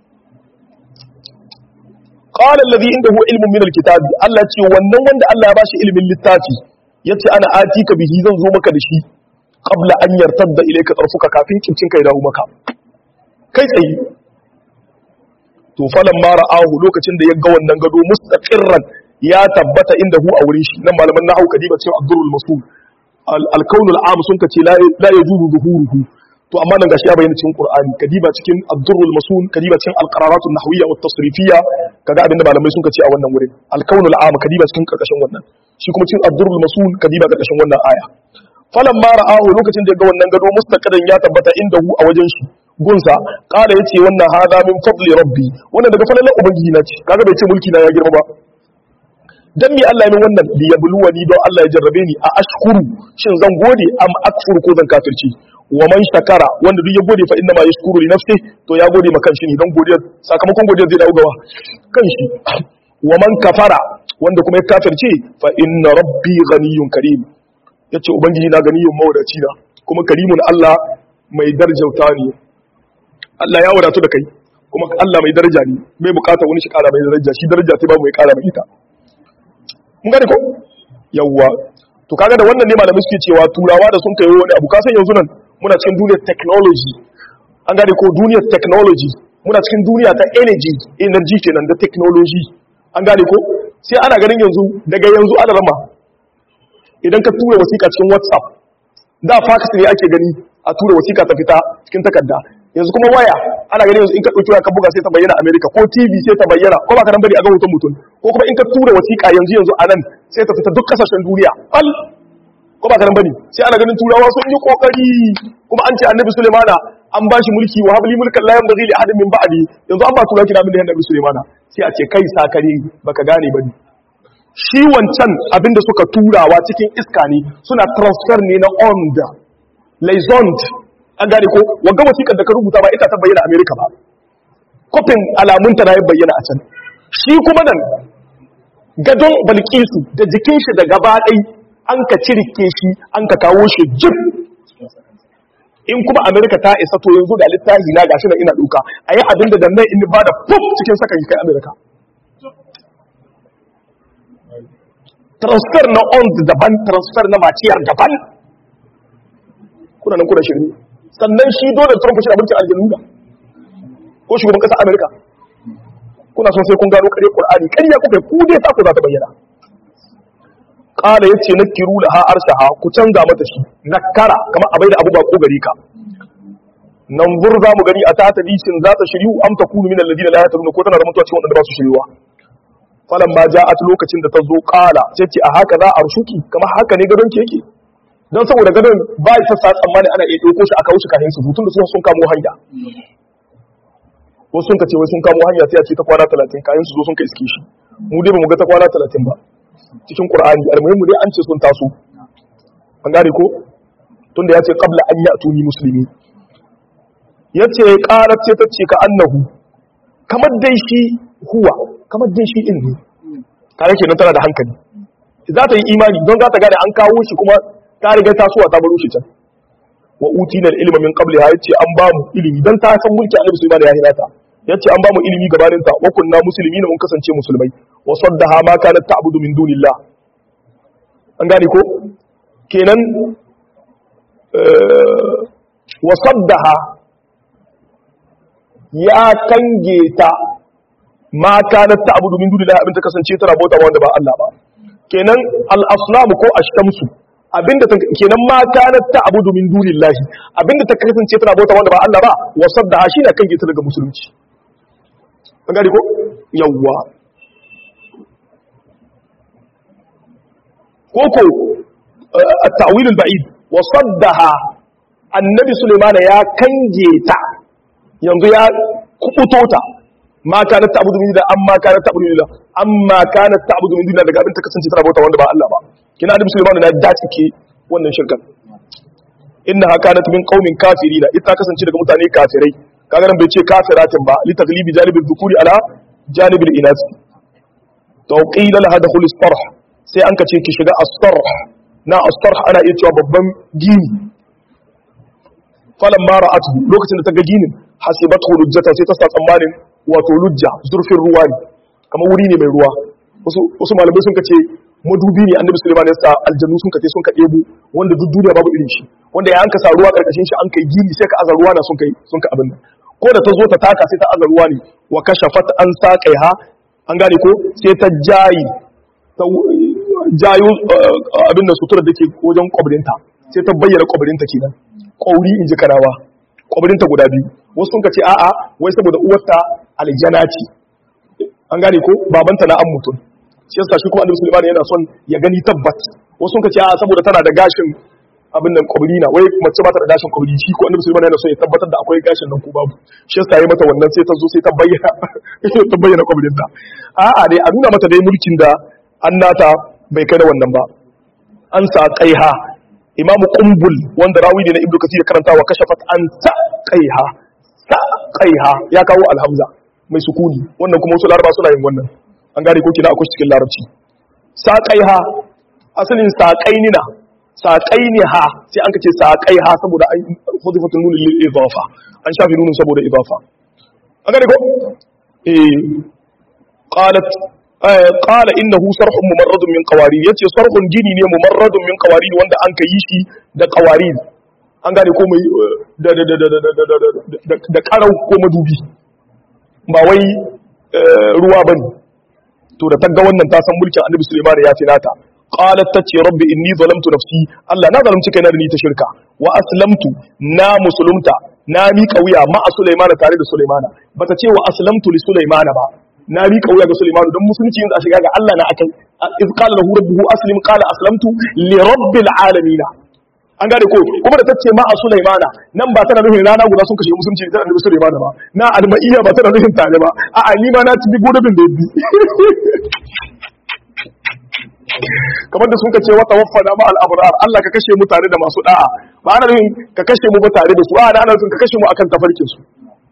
A: qala alladhi indahu ilmun min alkitabi Allah ce wannan wanda Allah ya bashi ilimin littafi yace ana atika bihi zan zo maka da shi qabla an yartadda ilayka tarfuka kafin kincin kai dawo maka kai tsaye to falan ma ra'ahu lokacin da ya ga wannan gado mustaqirran ya tabbata indahu a wurin shi nan malaman nahwu kadiba cewa abdurul masul al-kaunul am sun kace la la yajuzu zuhuruhu to amma nan gashi ya bayyana cikin Qur'ani kadiba cikin Abdurrul Masun kadiba cikin al-qararat an-nahwiyya wa at-tasrifiyya kaga abinda malamai sun kace a wannan wurin al-kaunul am kadiba cikin karkashin wannan shi kuma cikin Abdurrul Masun kadiba karkashin wannan aya falan ma ra'ahu lokacin da ya ga wannan gado mustaqiran ya tabbata indahu a wajen shi gunsa qala yace wannan hada min fadli rabbi wannan daga falalan ubangiji na ce kaga bai ce mulki na ya girma ba dan mi Allah ya min wannan li yabluwani don Allah ya jarrabe ni a ashkuru shin zan gode am akfuru ko zan kafirci wa man shakara wanda duk ya gode fa inna ma yashkuru li nafsi to ya gode ma kanshi ne don godiya sakamakon godiya zai dawo gawa kanshi wa man kafara wanda kuma ya kafirce fa inna rabbi ghaniyyun karim yace ubangiji na ganiyyun mawadaci na kuma karimun Allah mai darjauta ne Allah ya wadatu da kai kuma Allah mai daraja ne bai bukata wani shi kara mai daraja shi daraja sai babu mai kara mai ita mun gane ko yawwa to kaga da wannan ne malamai suke cewa turawa da sun kai wani abu kasan yanzu nan muna cikin duniyar technology an gane ko duniyar technology muna cikin duniya ta energy energy kenan da technology an gane ko sai ana ganin yanzu daga yanzu ana rama idan ka tura wasiƙa cikin WhatsApp da fax ne ake gani a tura wasiƙa ta fita cikin takarda yanzu kuma waya ana ganin yanzu in ka ɗauki waya ka buga sai ta bayyana America ko T V sai ta bayyana ko ba ka nan bari a ga hoton mutum ko kuma in ka tura wasiƙa yanzu yanzu a nan sai ta fita duk kasashen duniya al ko ba ka nan bari sai ana ganin turawa sun yi kokari kuma an ce annabi Sulaimana an bashi mulki wa habli mulkan la yanbaghi li ahadin min ba'di yanzu an ba turawa kina min da annabi Sulaimana sai a ce kai sakare baka gane bane shi wancan abinda suka turawa cikin iska ne suna transfer ne na ond laisond an gane ko wagga wasiƙar da ka rubuta ba ita ta bayyana America ba kofin alamunta na ya bayyana a can shi kuma nan gadon Balkisu da jikin shi da gaba ɗai an ka cirike shi an ka kawo shi jib in kuma America ta isa to yanzu da littafi na gashi na ina duka ayi abin da dan nan in ba da pop cikin saka kai America transfer na on daban transfer na maciyar daban kuna nan kuna shirme sannan shi dole Trump shi da mulkin aljanna ko shugaban kasar America kuna son sai kun gano kare Qur'ani kariya kuka ku dai ta ku za ta bayyana qala yace nakiru laha arshaha ku canza mata shi nakara kamar abai da abu ba ko gari ka nan bur za mu gani a ta hadisin za ta shiryu am takunu min alladina la yahtadun ko tana da mutuwa cikin wanda ba su shiryuwa falan ma ja'at lokacin da ta zo qala sai ce a haka za arshuki kamar haka ne gadon ki yake don saboda gadon ba ya sassa tsammani ana iya ɗauko shi a kawo shi kayan su hutun da sun sun kamo hanya wasu sun ka ce wai sun kamo hanya sai a ce ta kwana talatin kayan su zo sun ka iske shi mu dai ba mu ga ta kwana talatin ba cikin qur'ani almuhimmu dai an ce sun taso an gane ko tunda ya ce qabla an ya'tuni muslimi yace qarat ce ta ce ka annahu kamar dai shi huwa kamar dai shi din ne kare kenan tana da hankali za ta yi imani don za ta gane an kawo shi kuma ta riga tasowa ta baro shi can wa utina al-ilma min qabliha yace an ba mu ilimi dan ta san mulki Annabi Sulaiman ya hirata yace an ba mu ilimi gabanin ta wa kunna muslimina mun kasance musulmai wa saddaha ma kanat ta'budu min dunillah an gane ko kenan wa saddaha ya kange ta ma kanat ta'budu min dunillah abin ta kasance tana bauta wanda ba Allah ba kenan al-asnam ko ash-shamsu abinda ta kenan ma kanat ta'budu min dunillahi abinda ta kasance tana bauta wanda ba Allah ba wasadda shi ne kan gita daga musulunci an gari ko yawwa koko at-ta'wil al-ba'id wasaddaha annabi Sulaiman ya kange ta yanzu ya kubuto ta ma kanat ta'budu min dunillahi amma kanat ta'budu min dunillahi amma kanat ta'budu min dunillahi daga abin ta kasance tana bauta wanda ba Allah ba kina da musulmanu na dace ke wannan shirkan innaha kanat min qaumin kafirina ita kasance daga mutane kafirai kaga nan bai ce kafiratin ba li taglibi janibil dhukuri ala janibil inas to qila laha dakhul as-sarh sai an kace ki shiga as-sarh na as-sarh ana iya cewa babban gini falan ma ra'atu lokacin da ta ga ginin hasibatu lujjata sai ta sa tsammanin wato lujja zurfin ruwa ne kamar wuri ne mai ruwa wasu wasu malamai sun kace madubi ne annabi Sulaiman ya sa aljannu sun kace sun ka debo wanda duk duniya babu irin shi wanda ya anka sa ruwa karkashin shi an kai gini sai ka aza ruwa na sun kai sun ka abin nan ko da ta zo ta taka sai ta aza ruwa ne wa kashafat an saqaiha an gane ko sai ta jayi ta jayo abin da sutura dake wajen kwabrinta sai ta bayyana kwabrinta kenan kauri inji karawa kwabrinta guda biyu wasu sun kace a'a wai saboda uwarta aljana ce an gane ko babanta na an mutum shi yasa shi kuma annabi Sulaiman yana son ya gani tabbat wasu sun kace a saboda tana da gashin abin nan kwabri na wai mace ba ta da gashin kwabri shi ko annabi Sulaiman yana so ya tabbatar da akwai gashin nan ko babu shi yasa yayi mata wannan sai ta zo sai ta bayyana ta bayyana kwabrin ta a'a dai a nuna mata dai mulkin da annata bai kai da wannan ba an sa qaiha imamu qumbul wanda rawi ne na ibnu kathir karantawa kashafat an sa qaiha sa qaiha ya kawo alhamza mai sukuni wannan kuma wasu laraba suna yin wannan an gane ko kina akwai cikin larabci sa qaiha asalin sa qainina sa qainiha sai an kace sa qaiha saboda an hudifatul nun lil idafa an shafi nunun saboda idafa an gane ko eh qalat qala innahu sarhun mumarradun min qawarir yace sarhun gini ne mumarradun min qawarir wanda an kai shi da qawarir an gane ko mai da da da da da da karau ko madubi ba wai ruwa bane to da tagga wannan ta san mulkin annabi Sulaiman ya tinata qalat tace rabbi inni zalamtu nafsi Allah na zalunci kaina da ni ta shirka wa aslamtu na musulunta na miƙa wuya ma Sulaiman tare da Sulaiman bata ce wa aslamtu li Sulaiman ba na miƙa wuya ga Sulaiman don musulunci yanzu a shiga ga Allah na akai iz qala lahu rabbuhu aslim qala aslamtu li rabbil alamin an gane ko kuma da tace ma Sulaiman nan ba tana nufin rana guda sun kashe musulunci da annabi Sulaiman ba na almaiya ba tana nufin tare ba a'a ni ma na ci godabin da yaddi kamar da sun ka ce wata waffana ma al'abrar Allah ka kashe mu tare da masu da'a ba ana nufin ka kashe mu ba tare da su a ana nufin ka kashe mu akan tafarkin su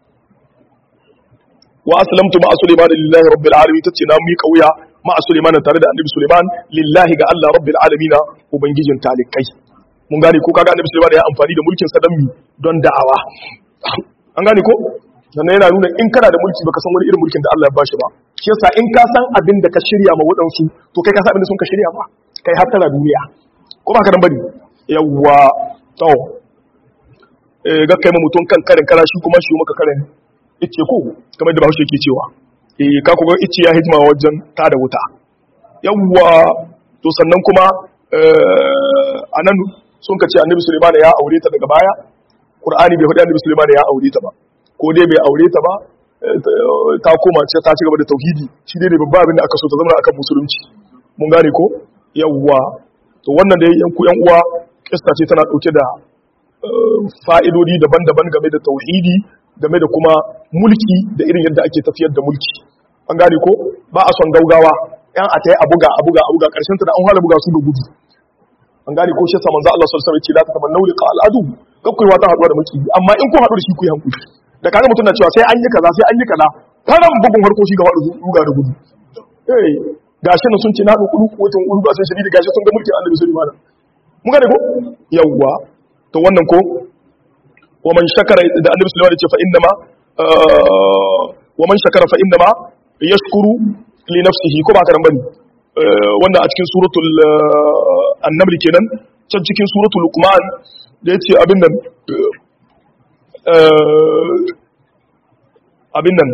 A: wa aslamtu ma Sulaiman lillahi rabbil alamin tace na mi kauya ma Sulaiman tare da annabi Sulaiman lillahi ga Allah rabbil alamin ubangijin talikai mun gane ko kaga annabi Sulaiman ya amfani da mulkin sa dan mi don da'awa an gane ko sannan yana nuna in kana da mulki baka san wani irin mulkin da Allah ya bashi ba shi yasa in ka san abin da ka shirya ma wadansu to kai ka san abin da sun ka shirya ba kai har tara duniya ko ba ka dan bane yawwa to eh ga kai mutun kan karin kara shi kuma shi maka karin ice ko kamar da Bahaushe yake cewa eh ka ku ga ice ya hijima wajen ta da wuta yawwa to sannan kuma eh anan sun ka ce annabi Sulaiman ya aure ta daga baya Qur'ani bai faɗi annabi Sulaiman ya aure ta ba ko dai bai aure ta ba ta koma ce ta ci gaba da tauhidi shi dai ne babba abin da aka so ta zama akan musulunci mun gane ko yawwa to wannan da yan ku yan uwa kissa ce tana dauke da fa'idodi daban-daban game da tauhidi game da kuma mulki da irin yadda ake tafiyar da mulki an gane ko ba a son gaugawa yan a tayi abuga abuga abuga karshen ta da an hala buga su da gudu an gane ko shi sa manzo Allah sallallahu alaihi wasallam ya ce la tatamannu liqa al-adu kakkai wata haduwa da maki amma in ku haɗu da shi ku yi hankuli da kaga mutum na cewa sai an yi kaza sai an yi kaza faran bugun harko shi gaba da ruga da gudu eh gashi na sun ce na kudu kotun ulu ba sai shiri da gashi sun ga mulkin Annabi Sulaiman mun gane ko yawwa to wannan ko wa man shakara da Annabi Sulaiman ya ce fa innama wa man shakara fa innama yashkuru li nafsihi ko ba ka nan bane wannan a cikin suratul an-naml kenan can cikin suratul luqman da yace abin nan abin nan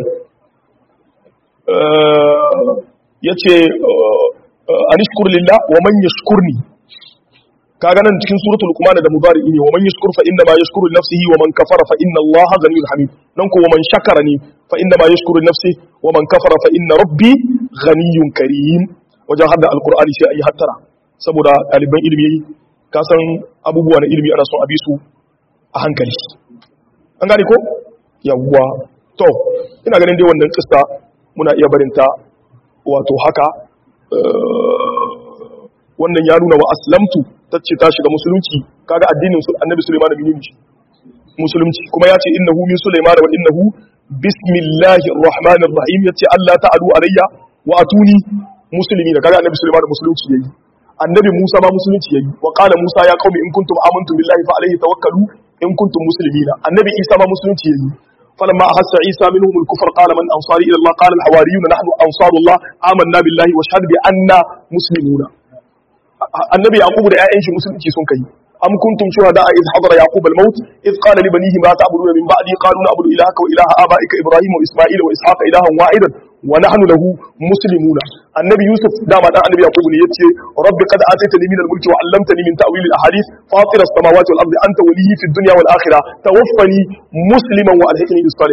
A: ya ce anishkur lillah wa man yashkurni kaga nan cikin suratul luqman da mudari ne wa man yashkur fa inna ma yashkuru li nafsihi wa man kafara fa inna allaha ghaniyyun hamid nan ko wa man shakara ni fa inna ma yashkuru li nafsihi wa man kafara fa inna rabbi ghaniyyun karim wajen hadda alqur'ani sai ayi hattara saboda ɗaliban ilimi ka san abubuwa na ilimi ana son a bi su a hankali an gane ko yawwa to ina ganin dai wannan kissa muna iya barinta wato haka wannan ya nuna wa aslamtu tace ta shiga musulunci kaga addinin annabi Sulaiman bin Yunus musulunci kuma ya ce innahu min Sulaiman wa innahu bismillahir rahmanir rahim yace Allah ta'alu alayya wa atuni muslimina kaga annabi Sulaiman musulunci yayi annabi Musa ma musulunci yayi wa qala Musa ya qaumi in kuntum amantum billahi fa alayhi tawakkalu in kuntum muslimina annabi Isa ma musulunci yayi falamma ahassa Isa minhum al-kufr qala man ansari ila Allah qala al-hawariyun nahnu ansarullah amanna billahi wa shahid bi anna muslimuna annabi yaqub da ƴaƴan shi musulunci sun kai am kuntum shuhada iz hadara yaqub al-maut iz qala li banihi ma ta'buduna min ba'di qalu na'budu ilahaka wa ilaha abaika ibrahim wa isma'ila wa ishaqa ilahan wahidan wa nahnu lahu muslimuna annabi yusuf dama dan annabi yaqub ne yace rabbi qad ataytani min al-mulki wa 'allamtani min ta'wil al-ahadith fatir as-samawati wal ardi anta waliyyi fid dunya wal akhirah tawaffani musliman wa alhiqni bis salihin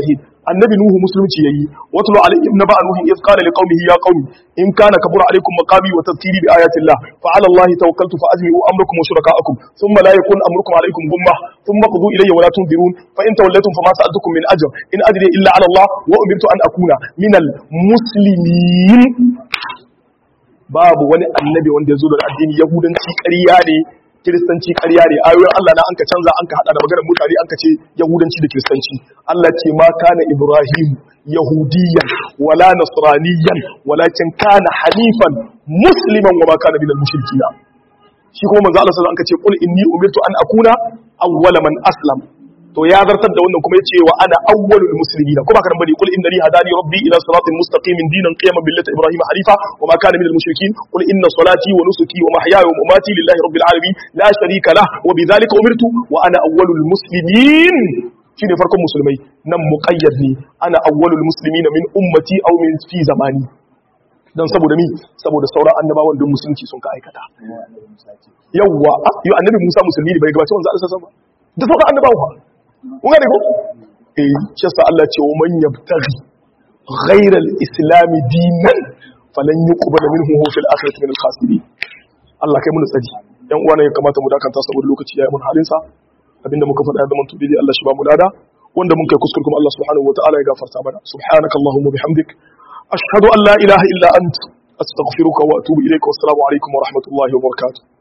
A: annabi nuhu musulunci yayi watlu alaihim naba nuhu iz qala liqaumihi ya qaumi in kana kabura alaikum maqami wa tadhkiri bi ayati llah fa ala allahi tawakkaltu fa ajmi'u amrakum wa shurakaakum thumma la yakun amrukum alaikum ghumma thumma qudu ilayya wa la tunzirun fa in tawallaytum fama sa'altukum min ajr in ajri illa ala allah wa umirtu an akuna minal muslimin. Babu wani annabi wanda ya zo da addini yahudanci ƙarya ne, kiristanci ƙarya ne, ayoyin Allah na anka canza anka hada da maganar mutane anka ce yahudanci da kiristanci. Allah ce ma kana Ibrahim yahudiyan wala nasraniyan walakin kana hanifan musliman wa ma kana minal mushrikeen. Shi kuma manzo Allah sallallahu alaihi wasallam anka ce qul inni umirtu an akuna awwala man aslam. To ya zartar da wannan kuma yace wa ana awwalul muslimin kuma karan bari qul innani hadani rabbi ila siratin mustaqimin dinan qiyaman billati ibrahim hanifa wa ma kana minal mushrikeen qul inna salati wa nusuki wa mahyaya wa mamati lillahi rabbil alamin la sharika lah wa bidhalika umirtu wa ana awwalul muslimin. Shine farkon musulmai nan muqayyad ne ana awwalul muslimin min ummati aw min fi zamani dan saboda mi saboda sauran annabawan duk musulunci sun ka aikata. Yawwa yo annabi Musa musulmi ne bai gabace manzo Allah sallallahu alaihi wasallam da sauran annabawa kun gane ko eh shi sa Allah ce wa man yabtaghi ghayra al-islam dinan falan yuqbal minhu huwa fil akhirati min al-khasirin. Allah kai mun tsari yan uwa ne ya kamata mu dakanta saboda lokaci yayi mun halin sa abinda muka faɗa da mun tubi Allah shi ba mu lada wanda mun kai kuskure kuma Allah subhanahu wataala ya gafarta mana. Subhanakallahumma bihamdik ashhadu an la ilaha illa ant astaghfiruka wa atubu ilayka wa assalamu alaikum wa rahmatullahi wa barakatuh.